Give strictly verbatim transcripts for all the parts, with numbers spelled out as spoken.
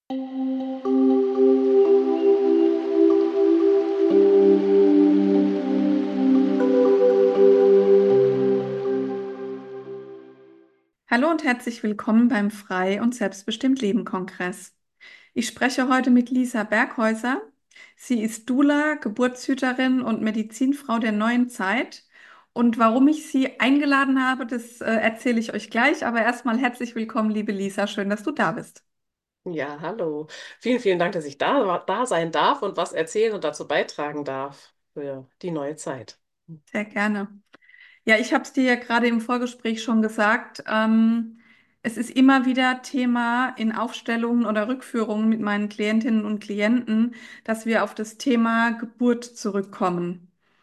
Hallo und herzlich willkommen beim Frei- und Selbstbestimmt Leben Kongress. Ich spreche heute mit Lisa Berghäuser. Sie ist Doula, Geburtshüterin und Medizinfrau der neuen Zeit. Und warum ich sie eingeladen habe, das äh, erzähle ich euch gleich. Aber erstmal herzlich willkommen, liebe Lisa. Schön, dass du da bist. Ja, hallo. Vielen, vielen Dank, dass ich da, da sein darf und was erzählen und dazu beitragen darf für die neue Zeit. Sehr gerne. Ja, ich habe es dir ja gerade im Vorgespräch schon gesagt. Ähm, es ist immer wieder Thema in Aufstellungen oder Rückführungen mit meinen Klientinnen und Klienten, dass wir auf das Thema Geburt zurückkommen.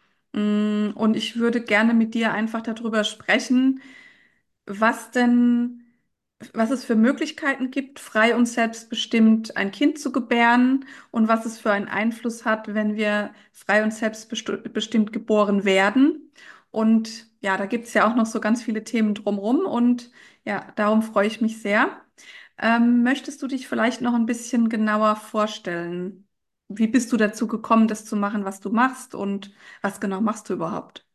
Mm, Und ich würde gerne mit dir einfach darüber sprechen, was denn, was es für Möglichkeiten gibt, frei und selbstbestimmt ein Kind zu gebären und was es für einen Einfluss hat, wenn wir frei und selbstbestimmt geboren werden. Und ja, da gibt es ja auch noch so ganz viele Themen drumherum und ja, darum freue ich mich sehr. Ähm, möchtest du dich vielleicht noch ein bisschen genauer vorstellen? Wie bist du dazu gekommen, das zu machen, was du machst und was genau machst du überhaupt?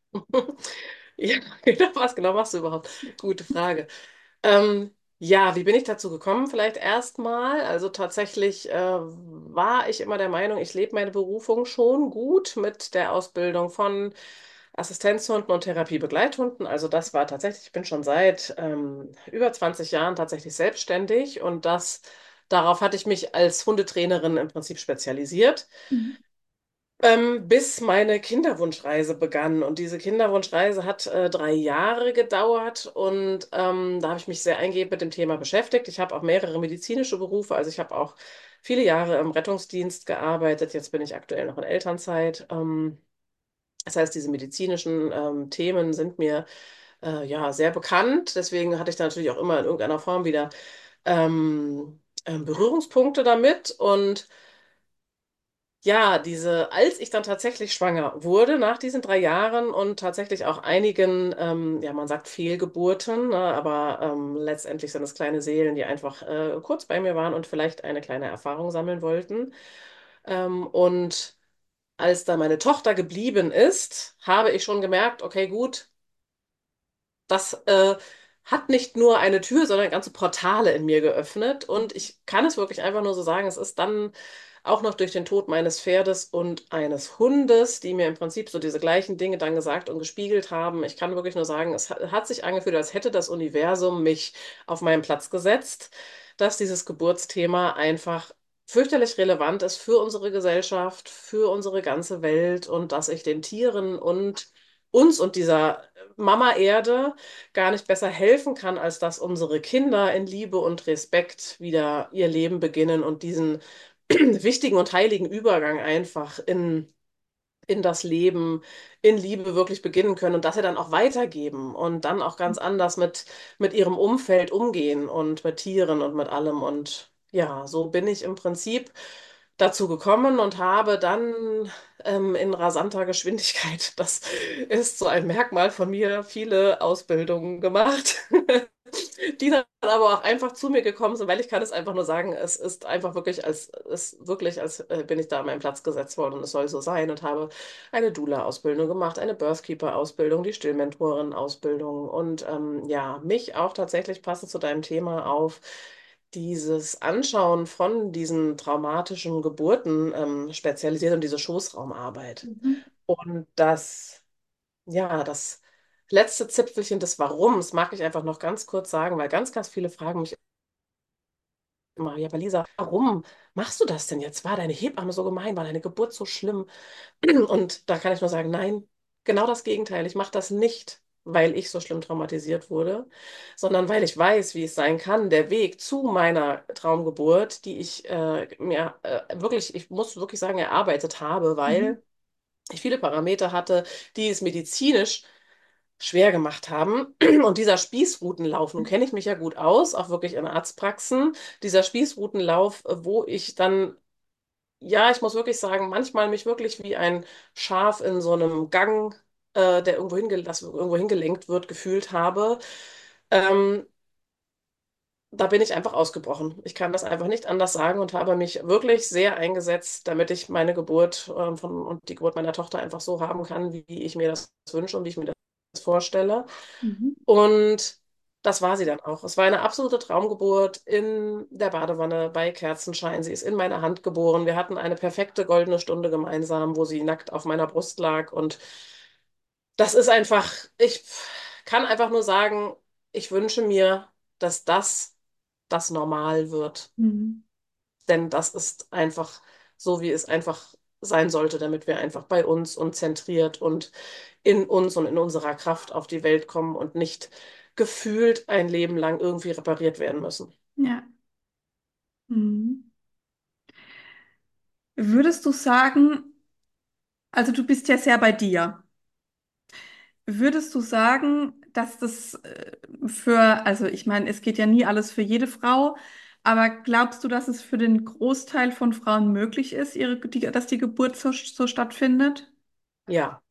Ja, genau, was genau machst du überhaupt? Gute Frage. Ähm, ja, wie bin ich dazu gekommen? Vielleicht erstmal. Also tatsächlich äh, war ich immer der Meinung, ich lebe meine Berufung schon gut mit der Ausbildung von Assistenzhunden und Therapiebegleithunden. Also das war tatsächlich, ich bin schon seit ähm, über zwanzig Jahren tatsächlich selbstständig und das, darauf hatte ich mich als Hundetrainerin im Prinzip spezialisiert. Mhm. Ähm, bis meine Kinderwunschreise begann. Und diese Kinderwunschreise hat äh, drei Jahre gedauert und ähm, da habe ich mich sehr eingehend mit dem Thema beschäftigt. Ich habe auch mehrere medizinische Berufe, also ich habe auch viele Jahre im Rettungsdienst gearbeitet. Jetzt bin ich aktuell noch in Elternzeit. Ähm, das heißt, diese medizinischen ähm, Themen sind mir äh, ja sehr bekannt. Deswegen hatte ich da natürlich auch immer in irgendeiner Form wieder ähm, ähm, Berührungspunkte damit und ja, diese, als ich dann tatsächlich schwanger wurde, nach diesen drei Jahren und tatsächlich auch einigen, ähm, ja, man sagt Fehlgeburten, ne, aber ähm, letztendlich sind es kleine Seelen, die einfach äh, kurz bei mir waren und vielleicht eine kleine Erfahrung sammeln wollten. Ähm, und als dann meine Tochter geblieben ist, habe ich schon gemerkt, okay, gut, das äh, hat nicht nur eine Tür, sondern ganze Portale in mir geöffnet. Und ich kann es wirklich einfach nur so sagen, es ist dann auch noch durch den Tod meines Pferdes und eines Hundes, die mir im Prinzip so diese gleichen Dinge dann gesagt und gespiegelt haben. Ich kann wirklich nur sagen, es hat, hat sich angefühlt, als hätte das Universum mich auf meinen Platz gesetzt, dass dieses Geburtsthema einfach fürchterlich relevant ist für unsere Gesellschaft, für unsere ganze Welt und dass ich den Tieren und uns und dieser Mama Erde gar nicht besser helfen kann, als dass unsere Kinder in Liebe und Respekt wieder ihr Leben beginnen und diesen wichtigen und heiligen Übergang einfach in, in das Leben, in Liebe wirklich beginnen können und dass sie dann auch weitergeben und dann auch ganz anders mit, mit ihrem Umfeld umgehen und mit Tieren und mit allem. Und ja, so bin ich im Prinzip dazu gekommen und habe dann ähm, in rasanter Geschwindigkeit, das ist so ein Merkmal von mir, viele Ausbildungen gemacht, die dann aber auch einfach zu mir gekommen sind, weil ich kann es einfach nur sagen, es ist einfach wirklich als, es wirklich als äh, bin ich da an meinen Platz gesetzt worden und es soll so sein und habe eine Doula-Ausbildung gemacht, eine Birthkeeper-Ausbildung, die Stillmentorin-Ausbildung und ähm, ja, mich auch tatsächlich passend zu deinem Thema auf dieses Anschauen von diesen traumatischen Geburten ähm, spezialisiert und diese Schoßraumarbeit. Mhm. Und das, ja, das letzte Zipfelchen des Warums mag ich einfach noch ganz kurz sagen, weil ganz, ganz viele fragen mich immer, ja, aber Lisa, warum machst du das denn jetzt? War deine Hebamme so gemein? War deine Geburt so schlimm? Und da kann ich nur sagen, nein, genau das Gegenteil. Ich mache das nicht, weil ich so schlimm traumatisiert wurde, sondern weil ich weiß, wie es sein kann, der Weg zu meiner Traumgeburt, die ich äh, mir äh, wirklich, ich muss wirklich sagen, erarbeitet habe, Mhm. weil ich viele Parameter hatte, die es medizinisch schwer gemacht haben. Und dieser Spießrutenlauf, nun kenne ich mich ja gut aus, auch wirklich in Arztpraxen, dieser Spießrutenlauf, äh, wo ich dann ja, ich muss wirklich sagen, manchmal mich wirklich wie ein Schaf in so einem Gang, äh, der irgendwo hinge das irgendwo hingelenkt wird, gefühlt habe. Ähm, da bin ich einfach ausgebrochen. Ich kann das einfach nicht anders sagen und habe mich wirklich sehr eingesetzt, damit ich meine Geburt ähm, von, und die Geburt meiner Tochter einfach so haben kann, wie ich mir das wünsche und wie ich mir das vorstelle. Mhm. Und das war sie dann auch. Es war eine absolute Traumgeburt in der Badewanne bei Kerzenschein. Sie ist in meiner Hand geboren. Wir hatten eine perfekte goldene Stunde gemeinsam, wo sie nackt auf meiner Brust lag. Und das ist einfach, ich kann einfach nur sagen, ich wünsche mir, dass das das Normal wird. Mhm. Denn das ist einfach so, wie es einfach sein sollte, damit wir einfach bei uns und zentriert und in uns und in unserer Kraft auf die Welt kommen und nicht gefühlt ein Leben lang irgendwie repariert werden müssen. Ja. Mhm. Würdest du sagen, also du bist ja sehr bei dir. Würdest du sagen, dass das äh, für, also ich meine, es geht ja nie alles für jede Frau, aber glaubst du, dass es für den Großteil von Frauen möglich ist, ihre, die, dass die Geburt so, so stattfindet? Ja.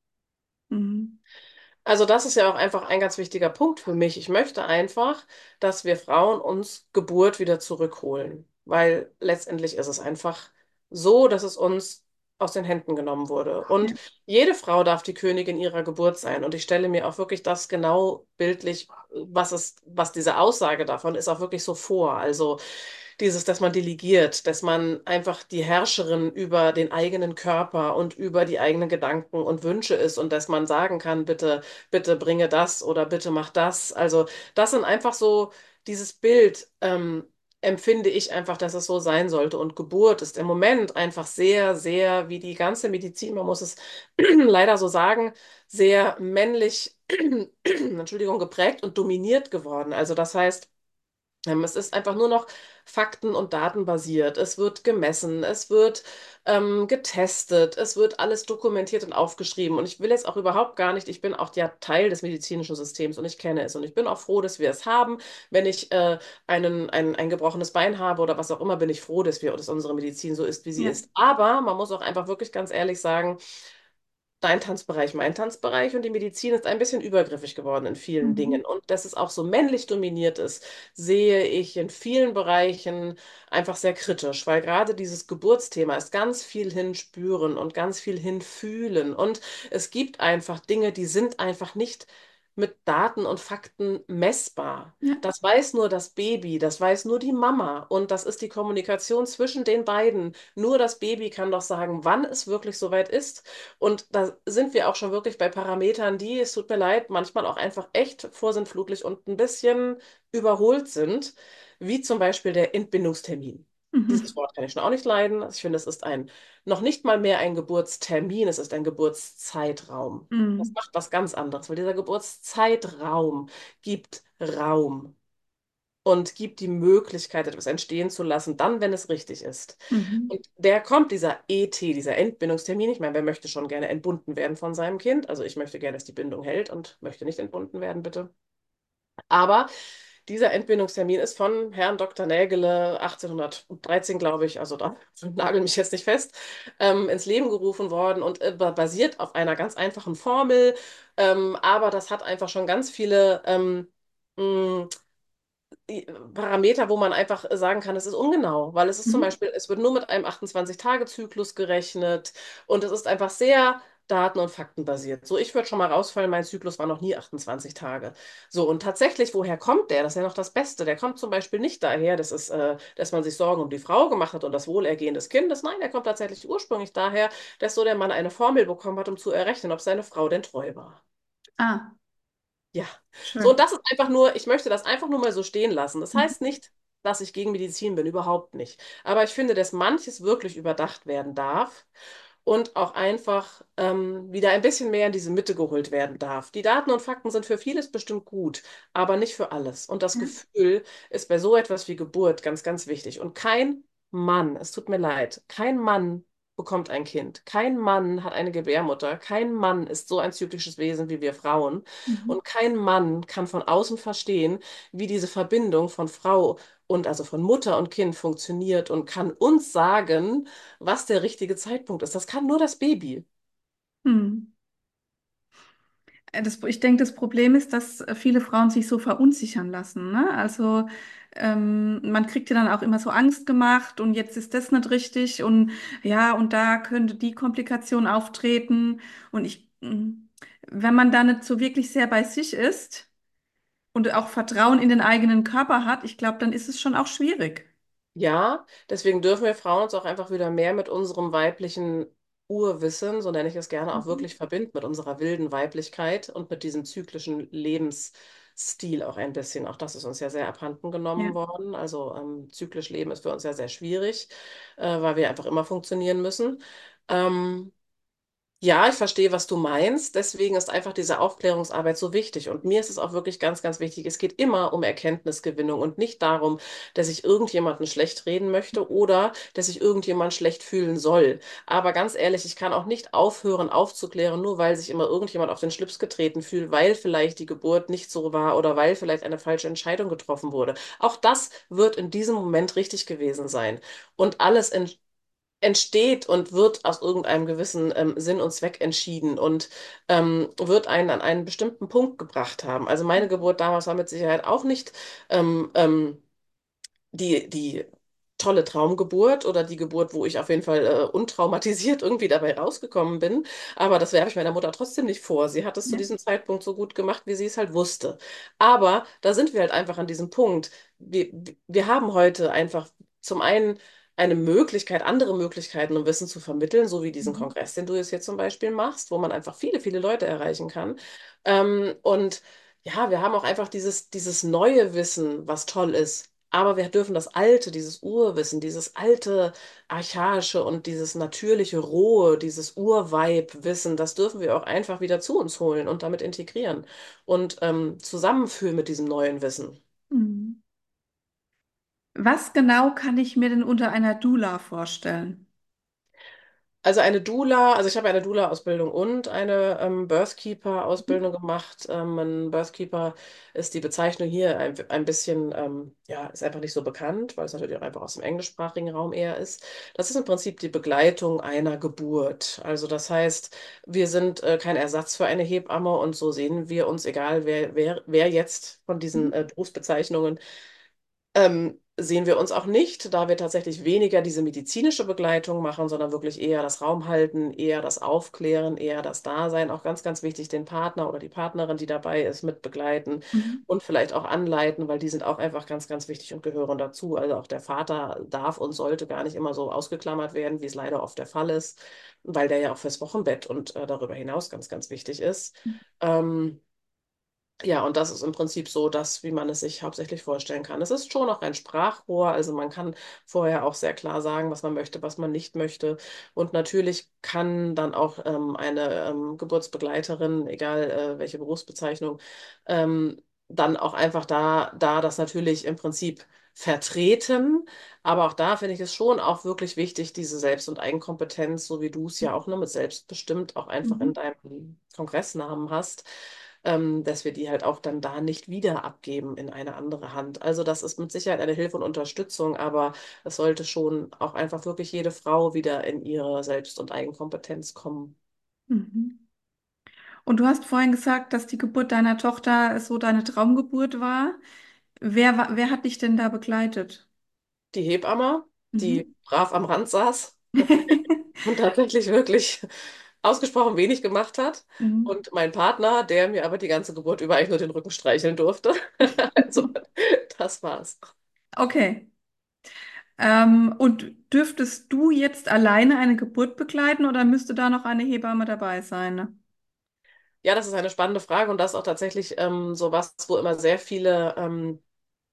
Mhm. Also das ist ja auch einfach ein ganz wichtiger Punkt für mich. Ich möchte einfach, dass wir Frauen uns Geburt wieder zurückholen, weil letztendlich ist es einfach so, dass es uns aus den Händen genommen wurde. Ja. Und jede Frau darf die Königin ihrer Geburt sein. Und ich stelle mir auch wirklich das genau bildlich, was es, was diese Aussage davon ist, auch wirklich so vor. Also dieses, dass man delegiert, dass man einfach die Herrscherin über den eigenen Körper und über die eigenen Gedanken und Wünsche ist und dass man sagen kann, bitte, bitte bringe das oder bitte mach das. Also das sind einfach so dieses Bild. Ähm, empfinde ich einfach, dass es so sein sollte. Und Geburt ist im Moment einfach sehr, sehr, wie die ganze Medizin, man muss es leider so sagen, sehr männlich, Entschuldigung, geprägt und dominiert geworden. Also das heißt, ähm, es ist einfach nur noch fakten- und datenbasiert. Es wird gemessen, es wird ähm, getestet, es wird alles dokumentiert und aufgeschrieben. Und ich will jetzt auch überhaupt gar nicht, ich bin auch ja Teil des medizinischen Systems und ich kenne es. Und ich bin auch froh, dass wir es haben. Wenn ich äh, einen, ein, ein gebrochenes Bein habe oder was auch immer, bin ich froh, dass wir, dass unsere Medizin so ist, wie sie Ja. ist. Aber man muss auch einfach wirklich ganz ehrlich sagen, dein Tanzbereich, mein Tanzbereich und die Medizin ist ein bisschen übergriffig geworden in vielen Mhm. Dingen. Und dass es auch so männlich dominiert ist, sehe ich in vielen Bereichen einfach sehr kritisch, weil gerade dieses Geburtsthema ist ganz viel hinspüren und ganz viel hinfühlen. Und es gibt einfach Dinge, die sind einfach nicht mit Daten und Fakten messbar. Ja. Das weiß nur das Baby, das weiß nur die Mama und das ist die Kommunikation zwischen den beiden. Nur das Baby kann doch sagen, wann es wirklich soweit ist. Und da sind wir auch schon wirklich bei Parametern, die, es tut mir leid, manchmal auch einfach echt vorsinnflutlich und ein bisschen überholt sind, wie zum Beispiel der Entbindungstermin. Dieses Mhm. Wort kann ich schon auch nicht leiden. Also ich finde, es ist ein, noch nicht mal mehr ein Geburtstermin, es ist ein Geburtszeitraum. Das Mhm. macht was ganz anderes, weil dieser Geburtszeitraum gibt Raum und gibt die Möglichkeit, etwas entstehen zu lassen, dann, wenn es richtig ist. Mhm. Und der kommt, dieser E T, dieser Entbindungstermin. Ich meine, wer möchte schon gerne entbunden werden von seinem Kind? Also ich möchte gerne, dass die Bindung hält und möchte nicht entbunden werden, bitte. Aber dieser Entbindungstermin ist von Herrn Doktor Nägele achtzehnhundertdreizehn, glaube ich, also da nagel mich jetzt nicht fest, ähm, ins Leben gerufen worden und äh, basiert auf einer ganz einfachen Formel. Ähm, aber das hat einfach schon ganz viele ähm, mh, Parameter, wo man einfach sagen kann, es ist ungenau, weil es ist zum Mhm. Beispiel, es wird nur mit einem achtundzwanzig-Tage-Zyklus gerechnet und es ist einfach sehr daten- und faktenbasiert. So, ich würde schon mal rausfallen, mein Zyklus war noch nie achtundzwanzig Tage. So, und tatsächlich, woher kommt der? Das ist ja noch das Beste. Der kommt zum Beispiel nicht daher, dass es, äh, dass man sich Sorgen um die Frau gemacht hat und das Wohlergehen des Kindes. Nein, der kommt tatsächlich ursprünglich daher, dass so der Mann eine Formel bekommen hat, um zu errechnen, ob seine Frau denn treu war. Ah, Ja, so und schön. das ist einfach nur, ich möchte das einfach nur mal so stehen lassen. Das Mhm. heißt nicht, dass ich gegen Medizin bin, überhaupt nicht. Aber ich finde, dass manches wirklich überdacht werden darf und auch einfach ähm, wieder ein bisschen mehr in diese Mitte geholt werden darf. Die Daten und Fakten sind für vieles bestimmt gut, aber nicht für alles. Und das Ja. Gefühl ist bei so etwas wie Geburt ganz, ganz wichtig. Und kein Mann, es tut mir leid, kein Mann bekommt ein Kind. Kein Mann hat eine Gebärmutter. Kein Mann ist so ein zyklisches Wesen wie wir Frauen. Mhm. Und kein Mann kann von außen verstehen, wie diese Verbindung von Frau und also von Mutter und Kind funktioniert und kann uns sagen, was der richtige Zeitpunkt ist. Das kann nur das Baby. Mhm. Äh, Das, ich denke, das Problem ist, dass äh, viele Frauen sich so verunsichern lassen. Ne? Also ähm, man kriegt ja dann auch immer so Angst gemacht und jetzt ist das nicht richtig und ja, und da könnte die Komplikation auftreten. Und ich, mm, wenn man da nicht so wirklich sehr bei sich ist und auch Vertrauen in den eigenen Körper hat, ich glaube, dann ist es schon auch schwierig. Ja, deswegen dürfen wir Frauen uns auch einfach wieder mehr mit unserem weiblichen Urwissen, so nenne ich es gerne, auch Mhm. wirklich verbinden, mit unserer wilden Weiblichkeit und mit diesem zyklischen Lebensstil auch ein bisschen. Auch das ist uns ja sehr abhanden Ja. genommen worden. Also ähm, zyklisch leben ist für uns ja sehr schwierig, äh, weil wir einfach immer funktionieren müssen. Ähm, ja, ich verstehe, was du meinst. Deswegen ist einfach diese Aufklärungsarbeit so wichtig. Und mir ist es auch wirklich ganz, ganz wichtig. Es geht immer um Erkenntnisgewinnung und nicht darum, dass ich irgendjemanden schlecht reden möchte oder dass ich irgendjemand schlecht fühlen soll. Aber ganz ehrlich, ich kann auch nicht aufhören, aufzuklären, nur weil sich immer irgendjemand auf den Schlips getreten fühlt, weil vielleicht die Geburt nicht so war oder weil vielleicht eine falsche Entscheidung getroffen wurde. Auch das wird in diesem Moment richtig gewesen sein. Und alles entsteht und wird aus irgendeinem gewissen ähm, Sinn und Zweck entschieden und ähm, wird einen an einen bestimmten Punkt gebracht haben. Also meine Geburt damals war mit Sicherheit auch nicht ähm, ähm, die, die tolle Traumgeburt oder die Geburt, wo ich auf jeden Fall äh, untraumatisiert irgendwie dabei rausgekommen bin. Aber das werfe ich meiner Mutter trotzdem nicht vor. Sie hat es zu Ja. diesem Zeitpunkt so gut gemacht, wie sie es halt wusste. Aber da sind wir halt einfach an diesem Punkt. Wir, wir haben heute einfach zum einen eine Möglichkeit, andere Möglichkeiten, um Wissen zu vermitteln, so wie diesen Mhm. Kongress, den du jetzt hier zum Beispiel machst, wo man einfach viele, viele Leute erreichen kann. Ähm, und ja, wir haben auch einfach dieses, dieses neue Wissen, was toll ist. Aber wir dürfen das alte, dieses Urwissen, dieses alte, archaische und dieses natürliche, rohe, dieses Urweib-Wissen, das dürfen wir auch einfach wieder zu uns holen und damit integrieren und ähm, zusammenführen mit diesem neuen Wissen. Mhm. Was genau kann ich mir denn unter einer Doula vorstellen? Also eine Doula, also ich habe eine Doula-Ausbildung und eine ähm, Birthkeeper-Ausbildung gemacht. Ähm, ein Birthkeeper ist die Bezeichnung hier ein, ein bisschen, ähm, ja, ist einfach nicht so bekannt, weil es natürlich auch einfach aus dem englischsprachigen Raum eher ist. Das ist im Prinzip die Begleitung einer Geburt. Also das heißt, wir sind äh, kein Ersatz für eine Hebamme und so sehen wir uns, egal wer, wer, wer jetzt von diesen äh, Berufsbezeichnungen ähm, sehen wir uns auch nicht, da wir tatsächlich weniger diese medizinische Begleitung machen, sondern wirklich eher das Raumhalten, eher das Aufklären, eher das Dasein, auch ganz, ganz wichtig, den Partner oder die Partnerin, die dabei ist, mit begleiten Mhm. und vielleicht auch anleiten, weil die sind auch einfach ganz, ganz wichtig und gehören dazu. Also auch der Vater darf und sollte gar nicht immer so ausgeklammert werden, wie es leider oft der Fall ist, weil der ja auch fürs Wochenbett und äh, darüber hinaus ganz, ganz wichtig ist. Ähm, ja, und das ist im Prinzip so das, wie man es sich hauptsächlich vorstellen kann. Es ist schon auch ein Sprachrohr, also man kann vorher auch sehr klar sagen, was man möchte, was man nicht möchte. Und natürlich kann dann auch ähm, eine ähm, Geburtsbegleiterin, egal äh, welche Berufsbezeichnung, ähm, dann auch einfach da, da das natürlich im Prinzip vertreten. Aber auch da finde ich es schon auch wirklich wichtig, diese Selbst- und Eigenkompetenz, so wie du es ja auch nur mit selbstbestimmt auch einfach in Mhm. deinem Kongressnamen hast, ähm, dass wir die halt auch dann da nicht wieder abgeben in eine andere Hand. Also das ist mit Sicherheit eine Hilfe und Unterstützung, aber es sollte schon auch einfach wirklich jede Frau wieder in ihre Selbst- und Eigenkompetenz kommen. Mhm. Und du hast vorhin gesagt, dass die Geburt deiner Tochter so deine Traumgeburt war. Wer, wa- wer hat dich denn da begleitet? Die Hebamme, die Mhm. brav am Rand saß und tatsächlich wirklich ausgesprochen wenig gemacht hat. Mhm. Und mein Partner, der mir aber die ganze Geburt über eigentlich nur den Rücken streicheln durfte. Also, das war's. Okay. Ähm, und dürftest du jetzt alleine eine Geburt begleiten oder müsste da noch eine Hebamme dabei sein? Ne? Ja, das ist eine spannende Frage und das ist auch tatsächlich ähm, so was, wo immer sehr viele ähm,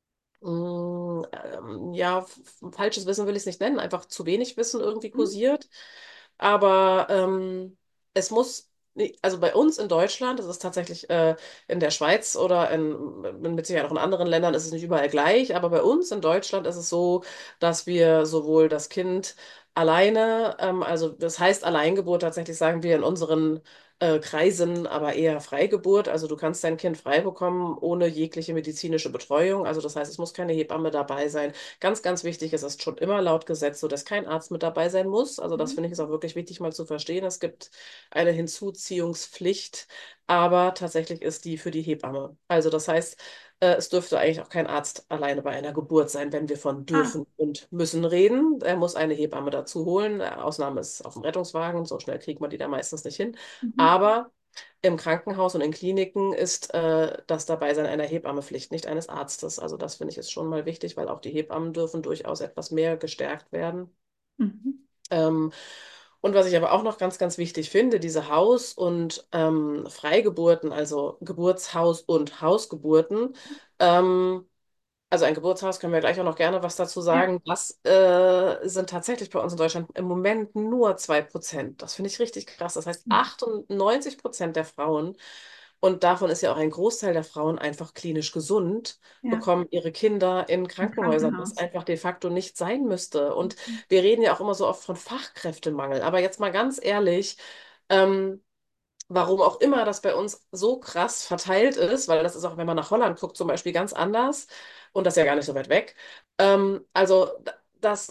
Mm, ähm, ja, f- falsches Wissen will ich es nicht nennen, einfach zu wenig Wissen irgendwie Mhm. kursiert. Aber ähm, es muss, nicht- also bei uns in Deutschland, das ist tatsächlich äh, in der Schweiz oder in, mit Sicherheit auch in anderen Ländern ist es nicht überall gleich, aber bei uns in Deutschland ist es so, dass wir sowohl das Kind alleine, ähm, also das heißt Alleingeburt, tatsächlich sagen wir in unseren äh, Kreisen, aber eher Freigeburt. Also du kannst dein Kind frei bekommen ohne jegliche medizinische Betreuung. Also das heißt, es muss keine Hebamme dabei sein. Ganz, ganz wichtig, es ist schon immer laut Gesetz so, dass kein Arzt mit dabei sein muss. Also das Mhm. finde ich ist auch wirklich wichtig mal zu verstehen. Es gibt eine Hinzuziehungspflicht, aber tatsächlich ist die für die Hebamme. Also das heißt, Äh, es dürfte eigentlich auch kein Arzt alleine bei einer Geburt sein, wenn wir von Ah, dürfen und müssen reden. Er muss eine Hebamme dazu holen. Äh, Ausnahme ist auf dem Rettungswagen. So schnell kriegt man die da meistens nicht hin. mhm. Aber im Krankenhaus und in Kliniken ist äh, das Dabeisein einer Hebamme Pflicht, nicht eines Arztes. Also das finde ich ist schon mal wichtig, weil auch die Hebammen dürfen durchaus etwas mehr gestärkt werden. Mhm. Ähm, und was ich aber auch noch ganz, ganz wichtig finde, diese Haus- und ähm, Freigeburten, also Geburtshaus und Hausgeburten, ähm, also ein Geburtshaus, können wir gleich auch noch gerne was dazu Ja. sagen. Das äh, sind tatsächlich bei uns in Deutschland im Moment nur zwei Prozent. Das finde ich richtig krass. Das heißt, Mhm. achtundneunzig Prozent der Frauen, und davon ist ja auch ein Großteil der Frauen einfach klinisch gesund, Ja, bekommen ihre Kinder in im Krankenhäusern, was Krankenhaus. einfach de facto nicht sein müsste. Und Mhm. wir reden ja auch immer so oft von Fachkräftemangel. Aber jetzt mal ganz ehrlich, ähm, warum auch immer das bei uns so krass verteilt ist, weil das ist auch, wenn man nach Holland guckt, zum Beispiel ganz anders und das ist ja gar nicht so weit weg. Ähm, also, d- das,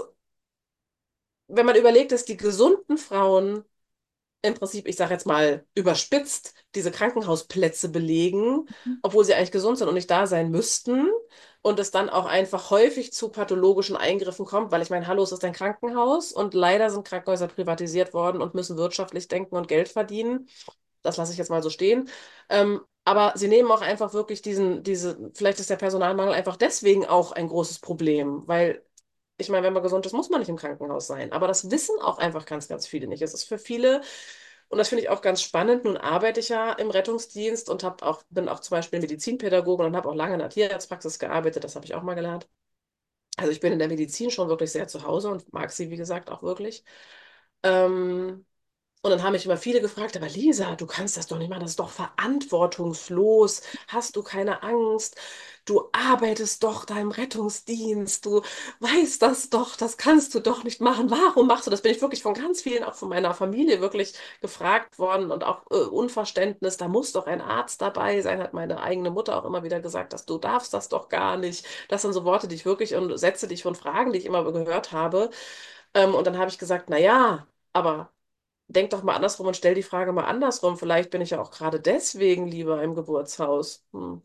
wenn man überlegt, dass die gesunden Frauen im Prinzip, ich sage jetzt mal überspitzt, diese Krankenhausplätze belegen, obwohl sie eigentlich gesund sind und nicht da sein müssten. Und es dann auch einfach häufig zu pathologischen Eingriffen kommt, weil ich meine, hallo, es ist ein Krankenhaus und leider sind Krankenhäuser privatisiert worden und müssen wirtschaftlich denken und Geld verdienen. Das lasse ich jetzt mal so stehen. Ähm, aber sie nehmen auch einfach wirklich diesen, diese, vielleicht ist der Personalmangel einfach deswegen auch ein großes Problem, weil ich meine, wenn man gesund ist, muss man nicht im Krankenhaus sein. Aber das wissen auch einfach ganz, ganz viele nicht. Es ist für viele, und das finde ich auch ganz spannend. Nun arbeite ich ja im Rettungsdienst und hab auch, bin auch zum Beispiel Medizinpädagogin und habe auch lange in der Tierarztpraxis gearbeitet. Das habe ich auch mal gelernt. Also ich bin in der Medizin schon wirklich sehr zu Hause und mag sie, wie gesagt, auch wirklich. Ähm, und dann haben mich immer viele gefragt, aber Lisa, du kannst das doch nicht machen, das ist doch verantwortungslos. Hast du keine Angst? Du arbeitest doch da im Rettungsdienst, du weißt das doch, das kannst du doch nicht machen. Warum machst du das? Bin ich wirklich von ganz vielen, auch von meiner Familie, wirklich gefragt worden und auch äh, Unverständnis. Da muss doch ein Arzt dabei sein, hat meine eigene Mutter auch immer wieder gesagt, dass du darfst das doch gar nicht. Das sind so Worte, die ich wirklich und Sätze, die ich von Fragen, die ich immer gehört habe. Ähm, und dann habe ich gesagt, na ja, aber denk doch mal andersrum und stell die Frage mal andersrum. Vielleicht bin ich ja auch gerade deswegen lieber im Geburtshaus, hm,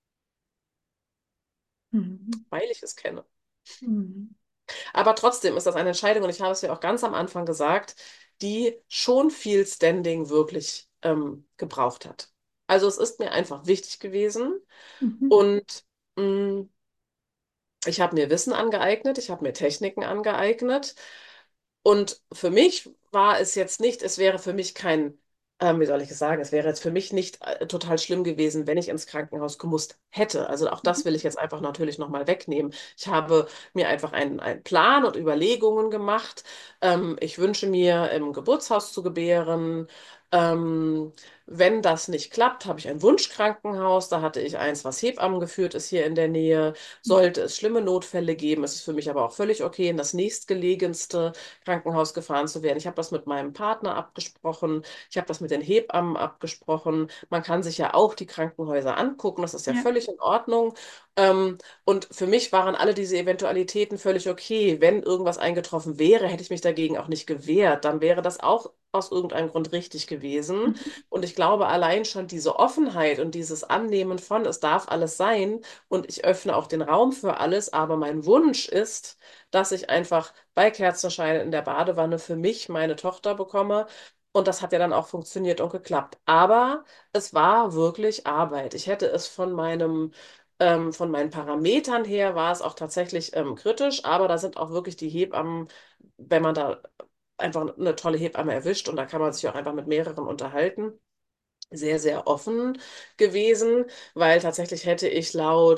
Mhm. weil ich es kenne. Mhm. Aber trotzdem ist das eine Entscheidung, und ich habe es ja auch ganz am Anfang gesagt, die schon viel Standing wirklich ähm, gebraucht hat. Also es ist mir einfach wichtig gewesen Mhm. und mh, ich habe mir Wissen angeeignet, ich habe mir Techniken angeeignet. Und für mich war es jetzt nicht, es wäre für mich kein, ähm, wie soll ich es sagen, es wäre jetzt für mich nicht äh, total schlimm gewesen, wenn ich ins Krankenhaus gemusst hätte. Also auch das will ich jetzt einfach natürlich nochmal wegnehmen. Ich habe mir einfach einen, einen Plan und Überlegungen gemacht. Ähm, ich wünsche mir, im Geburtshaus zu gebären. Ähm, Wenn das nicht klappt, habe ich ein Wunschkrankenhaus. Da hatte ich eins, was Hebammen geführt ist hier in der Nähe. Sollte es schlimme Notfälle geben, ist es für mich aber auch völlig okay, in das nächstgelegenste Krankenhaus gefahren zu werden. Ich habe das mit meinem Partner abgesprochen. Ich habe das mit den Hebammen abgesprochen. Man kann sich ja auch die Krankenhäuser angucken. Das ist ja Ja. völlig in Ordnung. Ähm, und für mich waren alle diese Eventualitäten völlig okay. Wenn irgendwas eingetroffen wäre, hätte ich mich dagegen auch nicht gewehrt. Dann wäre das auch aus irgendeinem Grund richtig gewesen. Mhm. Und ich glaube, allein schon diese Offenheit und dieses Annehmen von, es darf alles sein und ich öffne auch den Raum für alles, aber mein Wunsch ist, dass ich einfach bei Kerzenschein in der Badewanne für mich meine Tochter bekomme. Und das hat ja dann auch funktioniert und geklappt. Aber es war wirklich Arbeit. Ich hätte es von meinem, ähm, von meinen Parametern her war es auch tatsächlich ähm, kritisch, aber da sind auch wirklich die Hebammen, wenn man da einfach eine tolle Hebamme erwischt und da kann man sich auch einfach mit mehreren unterhalten, sehr, sehr offen gewesen, weil tatsächlich hätte ich laut,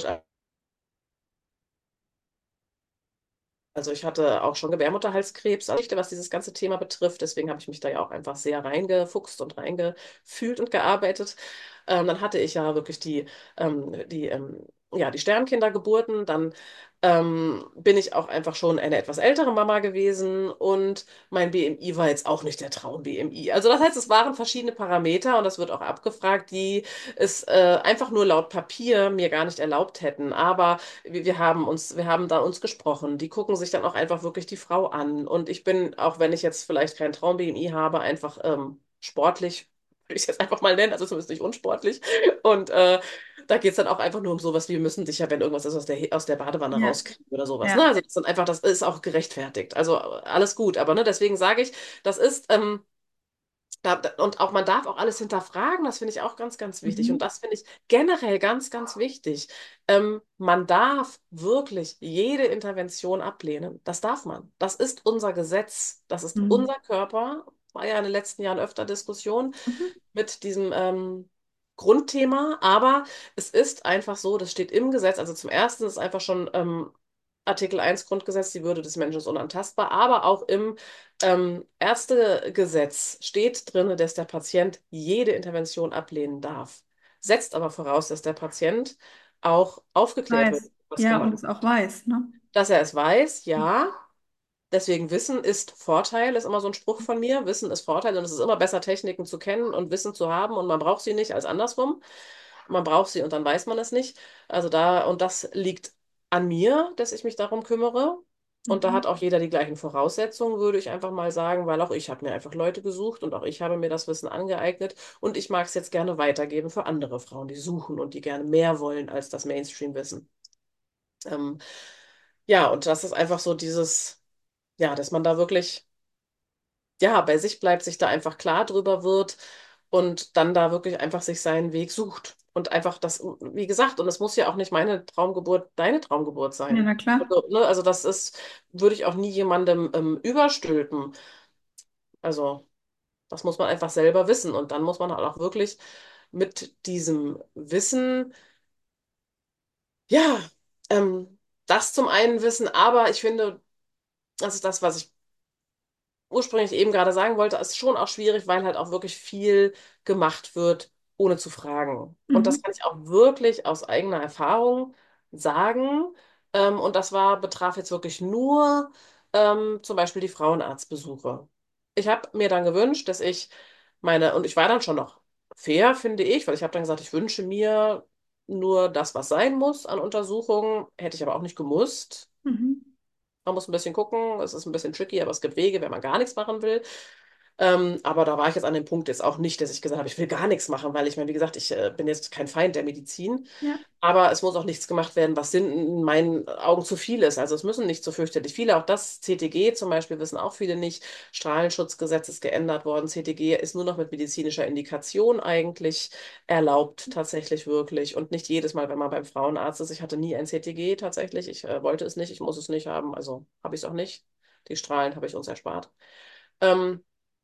also ich hatte auch schon Gebärmutterhalskrebs, also was dieses ganze Thema betrifft. Deswegen habe ich mich da ja auch einfach sehr reingefuchst und reingefühlt und gearbeitet. Ähm, dann hatte ich ja wirklich die, ähm, die, ähm, ja, die Sternkindergeburten. Dann ähm, bin ich auch einfach schon eine etwas ältere Mama gewesen und mein B M I war jetzt auch nicht der Traum-B M I. Also das heißt, es waren verschiedene Parameter und das wird auch abgefragt, die es äh, einfach nur laut Papier mir gar nicht erlaubt hätten. Aber wir, wir haben uns, wir haben da uns gesprochen. Die gucken sich dann auch einfach wirklich die Frau an. Und ich bin, auch wenn ich jetzt vielleicht kein Traum-B M I habe, einfach ähm, sportlich würde ich es jetzt einfach mal nennen, also zumindest nicht unsportlich. Und äh, da geht es dann auch einfach nur um sowas, wie wir müssen dich ja, wenn irgendwas ist, aus der, aus der Badewanne Ja, rauskriegen oder sowas. Ne? ja. Also das ist dann einfach, das ist auch gerechtfertigt. Also alles gut. Aber ne, deswegen sage ich, das ist, ähm, da, da- und auch man darf auch alles hinterfragen, das finde ich auch ganz, ganz wichtig. Und Mhm. das finde ich generell ganz, ganz wichtig. Ähm, man darf wirklich jede Intervention ablehnen. Das darf man. Das ist unser Gesetz. Das ist Mhm. unser Körper. War ja in den letzten Jahren öfter Diskussion Mhm. mit diesem ähm, Grundthema. Aber es ist einfach so, das steht im Gesetz. Also zum Ersten ist einfach schon ähm, Artikel eins Grundgesetz, die Würde des Menschen ist unantastbar, aber auch im ähm, Ärztegesetz steht drin, dass der Patient jede Intervention ablehnen darf. Setzt aber voraus, dass der Patient auch aufgeklärt wird, Weiß. was Ja, und gemacht. es auch weiß, ne? Dass er es weiß, ja. Deswegen Wissen ist Vorteil, ist immer so ein Spruch von mir. Wissen ist Vorteil und es ist immer besser, Techniken zu kennen und Wissen zu haben und man braucht sie nicht als andersrum. Man braucht sie und dann weiß man es nicht. Also da, und das liegt an mir, dass ich mich darum kümmere. Und da hat Mhm. auch jeder die gleichen Voraussetzungen, würde ich einfach mal sagen, weil auch ich habe mir einfach Leute gesucht und auch ich habe mir das Wissen angeeignet und ich mag es jetzt gerne weitergeben für andere Frauen, die suchen und die gerne mehr wollen als das Mainstream-Wissen. Ähm, ja, und das ist einfach so dieses, ja, dass man da wirklich ja, bei sich bleibt, sich da einfach klar drüber wird und dann da wirklich einfach sich seinen Weg sucht. Und einfach das, wie gesagt, und es muss ja auch nicht meine Traumgeburt, deine Traumgeburt Ja, sein. na klar. Also, ne, also das ist, würde ich auch nie jemandem ähm, überstülpen. Also, das muss man einfach selber wissen. Und dann muss man halt auch wirklich mit diesem Wissen, ja, ähm, das zum einen wissen, aber ich finde, das ist das, was ich ursprünglich eben gerade sagen wollte, ist schon auch schwierig, weil halt auch wirklich viel gemacht wird, ohne zu fragen. Und das Mhm. kann ich auch wirklich aus eigener Erfahrung sagen. Ähm, und das war, betraf jetzt wirklich nur ähm, zum Beispiel die Frauenarztbesuche. Ich habe mir dann gewünscht, dass ich meine, und ich war dann schon noch fair, finde ich, weil ich habe dann gesagt, ich wünsche mir nur das, was sein muss an Untersuchungen, hätte ich aber auch nicht gemusst. Mhm. Man muss ein bisschen gucken, es ist ein bisschen tricky, aber es gibt Wege, wenn man gar nichts machen will. Ähm, aber da war ich jetzt an dem Punkt jetzt auch nicht, dass ich gesagt habe, ich will gar nichts machen, weil ich meine, wie gesagt, ich äh, bin jetzt kein Feind der Medizin. Ja. Aber es muss auch nichts gemacht werden, was Sinn in meinen Augen zu viel ist. Also es müssen nicht so fürchterlich viele. Auch das C T G zum Beispiel wissen auch viele nicht. Strahlenschutzgesetz ist geändert worden. C T G ist nur noch mit medizinischer Indikation eigentlich erlaubt, tatsächlich wirklich. Und nicht jedes Mal, wenn man beim Frauenarzt ist. Ich hatte nie ein C T G tatsächlich. Ich äh, wollte es nicht, ich muss es nicht haben. Also habe ich es auch nicht. Die Strahlen habe ich uns erspart. Ähm,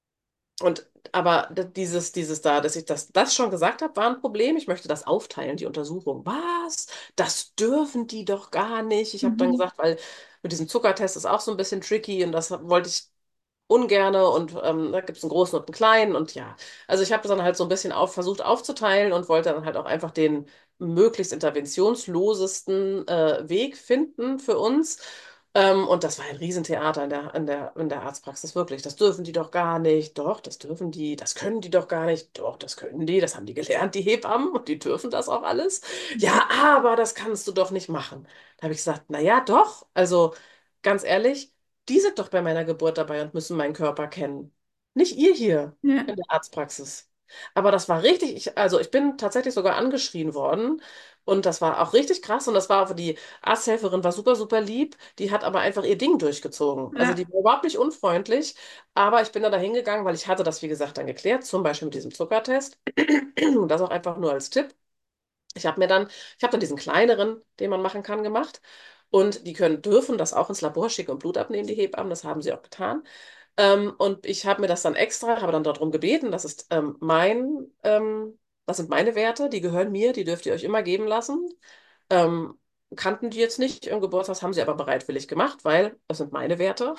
und aber d- dieses, dieses da, dass ich das, das schon gesagt habe, war ein Problem. Ich möchte das aufteilen, die Untersuchung. Was? Das dürfen die doch gar nicht. Ich habe dann Mhm. gesagt, weil mit diesem Zuckertest ist auch so ein bisschen tricky und das wollte ich ungerne und ähm, da gibt es einen großen und einen kleinen und ja. Also ich habe das dann halt so ein bisschen auf, versucht aufzuteilen und wollte dann halt auch einfach den möglichst interventionslosesten äh, Weg finden für uns. Ähm, und das war ein Riesentheater in der, in der, in der Arztpraxis, wirklich. Das dürfen die doch gar nicht. Doch, das dürfen die. Das können die doch gar nicht. Doch, das können die. Das haben die gelernt, die Hebammen. Und die dürfen das auch alles. Ja, aber das kannst du doch nicht machen. Da habe ich gesagt, na ja, doch. Also ganz ehrlich, die sind doch bei meiner Geburt dabei und müssen meinen Körper kennen. Nicht ihr hier Ja. in der Arztpraxis. Aber das war richtig, ich, also ich bin tatsächlich sogar angeschrien worden und das war auch richtig krass und das war auch die Arzthelferin war super, super lieb, die hat aber einfach ihr Ding durchgezogen. Also Ja. die war überhaupt nicht unfreundlich, aber ich bin dann da hingegangen, weil ich hatte das, wie gesagt, dann geklärt, zum Beispiel mit diesem Zuckertest. Das auch einfach nur als Tipp. Ich habe mir dann, ich habe dann diesen kleineren, den man machen kann, gemacht. Und die können, dürfen das auch ins Labor schicken und Blut abnehmen, die Hebammen. Das haben sie auch getan. Ähm, und ich habe mir das dann extra, habe dann darum gebeten, das ist ähm, mein, ähm, das sind meine Werte, die gehören mir, die dürft ihr euch immer geben lassen. Ähm, kannten die jetzt nicht im Geburtshaus, haben sie aber bereitwillig gemacht, weil das sind meine Werte.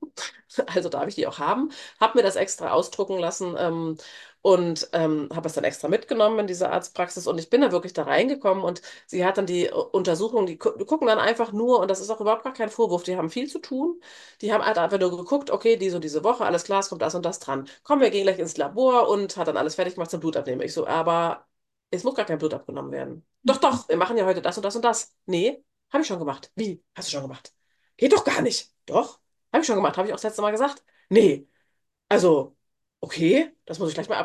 Also darf ich die auch haben. Habe mir das extra ausdrucken lassen ähm, und ähm, habe es dann extra mitgenommen in diese Arztpraxis. Und ich bin da wirklich da reingekommen und sie hat dann die äh, Untersuchung, die, gu die gucken dann einfach nur, und das ist auch überhaupt gar kein Vorwurf, die haben viel zu tun. Die haben halt einfach nur geguckt, okay, die so diese Woche, alles klar, es kommt das und das dran. Komm, wir gehen gleich ins Labor und hat dann alles fertig gemacht zum Blutabnehmen. Ich so, aber es muss gar kein Blut abgenommen werden. Doch, Mhm. doch, wir machen ja heute das und das und das. Nee, habe ich schon gemacht. Wie? Hast du schon gemacht? Geht doch gar nicht. Doch. Habe ich schon gemacht, habe ich auch das letzte Mal gesagt? Nee. Also, okay, das muss ich gleich mal abklären.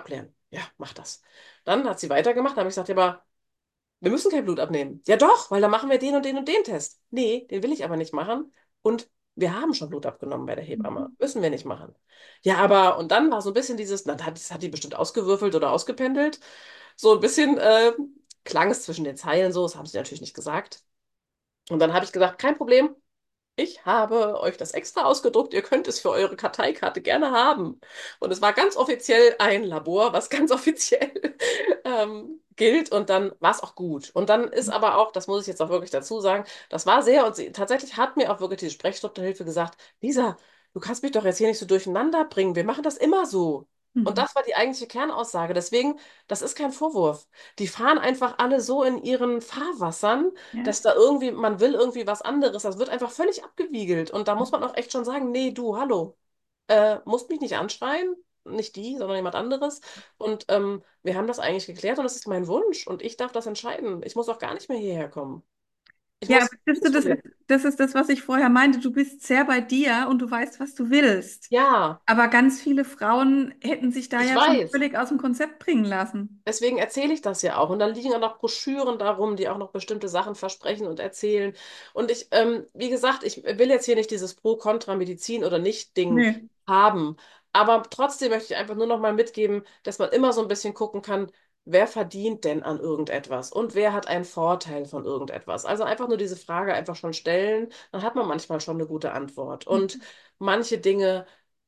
Ja, mach das. Dann hat sie weitergemacht, dann habe ich gesagt, ja, aber wir müssen kein Blut abnehmen. Ja doch, weil dann machen wir den und den und den Test. Nee, den will ich aber nicht machen. Und wir haben schon Blut abgenommen bei der Hebamme. Mhm. Müssen wir nicht machen. Ja, aber, und dann war so ein bisschen dieses, na, das hat die bestimmt ausgewürfelt oder ausgependelt. So ein bisschen äh, klang es zwischen den Zeilen so, das haben sie natürlich nicht gesagt. Und dann habe ich gesagt, kein Problem, ich habe euch das extra ausgedruckt. Ihr könnt es für eure Karteikarte gerne haben. Und es war ganz offiziell ein Labor, was ganz offiziell ähm, gilt. Und dann war es auch gut. Und dann ist aber auch, das muss ich jetzt auch wirklich dazu sagen, das war sehr, und sie tatsächlich hat mir auch wirklich die Sprechstundenhilfe gesagt, Lisa, du kannst mich doch jetzt hier nicht so durcheinander bringen. Wir machen das immer so. Und Mhm. das war die eigentliche Kernaussage. Deswegen, das ist kein Vorwurf. Die fahren einfach alle so in ihren Fahrwassern, Ja. dass da irgendwie, man will irgendwie was anderes. Das wird einfach völlig abgewiegelt. Und da muss man auch echt schon sagen, nee, du, hallo, äh, musst mich nicht anschreien. Nicht die, sondern jemand anderes. Und ähm, wir haben das eigentlich geklärt und das ist mein Wunsch. Und ich darf das entscheiden. Ich muss auch gar nicht mehr hierher kommen. Ich Ja, aber muss siehst du, nirgendwo das ist, hin. das ist das, was ich vorher meinte. Du bist sehr bei dir und du weißt, was du willst. Ja, Aber ganz viele Frauen hätten sich da ich ja schon weiß. völlig aus dem Konzept bringen lassen. Deswegen erzähle ich das ja auch. Und dann liegen auch noch Broschüren darum, die auch noch bestimmte Sachen versprechen und erzählen. Und ich, ähm, wie gesagt, ich will jetzt hier nicht dieses Pro-Kontra-Medizin oder Nicht-Ding Nee. haben. Aber trotzdem möchte ich einfach nur noch mal mitgeben, dass man immer so ein bisschen gucken kann, wer verdient denn an irgendetwas und wer hat einen Vorteil von irgendetwas. Also einfach nur diese Frage einfach schon stellen, dann hat man manchmal schon eine gute Antwort. Und manche Dinge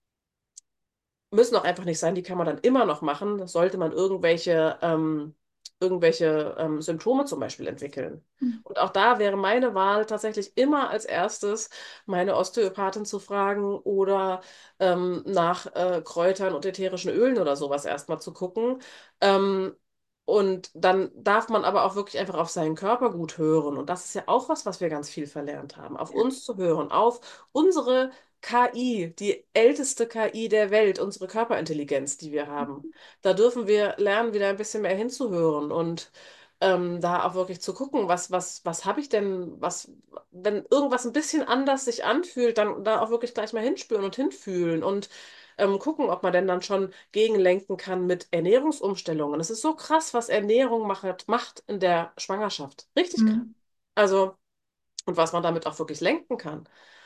müssen auch einfach nicht sein, die kann man dann immer noch machen, sollte man irgendwelche, ähm, irgendwelche ähm, Symptome zum Beispiel entwickeln. Und auch da wäre meine Wahl tatsächlich immer als erstes, meine Osteopathin zu fragen oder ähm, nach äh, Kräutern und ätherischen Ölen oder sowas erstmal zu gucken. Ähm, und dann darf man aber auch wirklich einfach auf seinen Körper gut hören. Und das ist ja auch was, was wir ganz viel verlernt haben, auf Ja. uns zu hören, auf unsere K I, die älteste K I der Welt, unsere Körperintelligenz, die wir haben. Da dürfen wir lernen, wieder ein bisschen mehr hinzuhören und ähm, da auch wirklich zu gucken, was, was, was habe ich denn, was, wenn irgendwas ein bisschen anders sich anfühlt, dann da auch wirklich gleich mal hinspüren und hinfühlen und ähm, gucken, ob man denn dann schon gegenlenken kann mit Ernährungsumstellungen. Es ist so krass, was Ernährung macht, macht in der Schwangerschaft. Richtig krass. Mhm. Also, und was man damit auch wirklich lenken kann.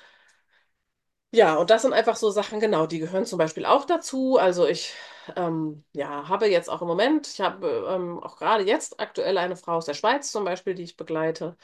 Ja, und das sind einfach so Sachen, genau, die gehören zum Beispiel auch dazu. Also ich ähm, ja, habe jetzt auch im Moment, ich habe ähm, auch gerade jetzt aktuell eine Frau aus der Schweiz zum Beispiel, die ich begleite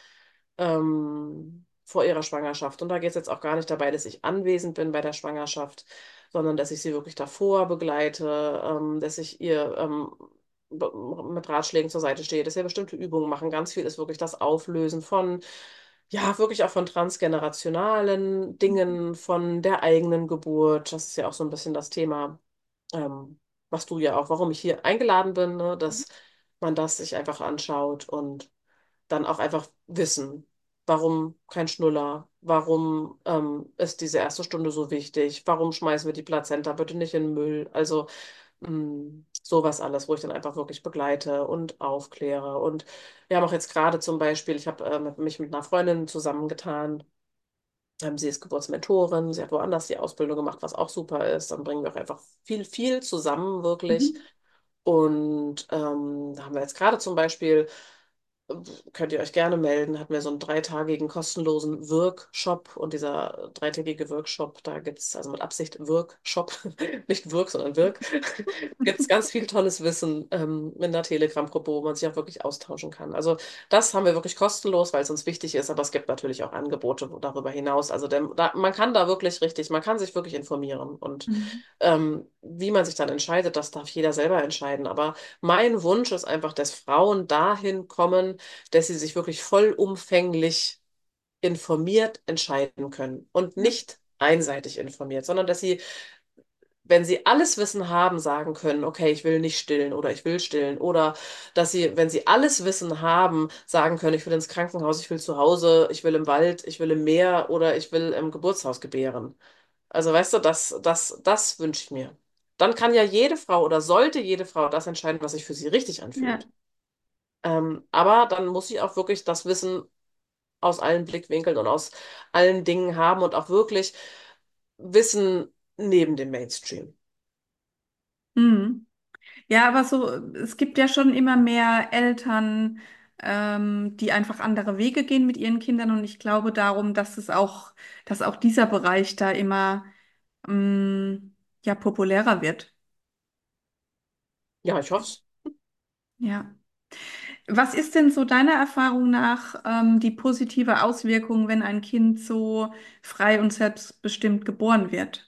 ähm, vor ihrer Schwangerschaft. Und da geht es jetzt auch gar nicht dabei, dass ich anwesend bin bei der Schwangerschaft, sondern dass ich sie wirklich davor begleite, ähm, dass ich ihr ähm, be- mit Ratschlägen zur Seite stehe, dass wir bestimmte Übungen machen. Ganz viel ist wirklich das Auflösen von, ja, wirklich auch von transgenerationalen Dingen, von der eigenen Geburt. Das ist ja auch so ein bisschen das Thema, ähm, was du ja auch, warum ich hier eingeladen bin, ne? Dass man das sich einfach anschaut und dann auch einfach wissen, warum kein Schnuller, warum ähm, ist diese erste Stunde so wichtig, warum schmeißen wir die Plazenta bitte nicht in den Müll. Also mh, sowas alles, wo ich dann einfach wirklich begleite und aufkläre. Und wir haben auch jetzt gerade zum Beispiel, ich habe äh, mich mit einer Freundin zusammengetan. Ähm, sie ist Geburtsmentorin, sie hat woanders die Ausbildung gemacht, was auch super ist. Dann bringen wir auch einfach viel, viel zusammen, wirklich. Mhm. Und ähm, da haben wir jetzt gerade zum Beispiel, könnt ihr euch gerne melden, hatten wir so einen dreitägigen kostenlosen Workshop und dieser dreitägige Workshop, da gibt es also mit Absicht Workshop, nicht Work, sondern Work, gibt es ganz viel tolles Wissen ähm, in der Telegram-Gruppe, wo man sich auch wirklich austauschen kann. Also das haben wir wirklich kostenlos, weil es uns wichtig ist, aber es gibt natürlich auch Angebote wo- darüber hinaus. Also der, da, man kann da wirklich richtig, man kann sich wirklich informieren und Mhm. ähm, wie man sich dann entscheidet, das darf jeder selber entscheiden. Aber mein Wunsch ist einfach, dass Frauen dahin kommen, dass sie sich wirklich vollumfänglich informiert entscheiden können und Ja. nicht einseitig informiert, sondern dass sie, wenn sie alles Wissen haben, sagen können, okay, ich will nicht stillen oder ich will stillen. Oder dass sie, wenn sie alles Wissen haben, sagen können, ich will ins Krankenhaus, ich will zu Hause, ich will im Wald, ich will im Meer oder ich will im Geburtshaus gebären. Also weißt du, das, das, das wünsche ich mir. Dann kann ja jede Frau oder sollte jede Frau das entscheiden, was sich für sie richtig Ja. anfühlt. Ähm, aber dann muss sie auch wirklich das Wissen aus allen Blickwinkeln und aus allen Dingen haben und auch wirklich Wissen neben dem Mainstream. Mhm. Ja, aber so, es gibt ja schon immer mehr Eltern, ähm, die einfach andere Wege gehen mit ihren Kindern und ich glaube darum, dass es auch, dass auch dieser Bereich da immer, ähm, ja, populärer wird. Ja, ich hoffe es. Ja. Was ist denn so deiner Erfahrung nach, ähm, die positive Auswirkung, wenn ein Kind so frei und selbstbestimmt geboren wird?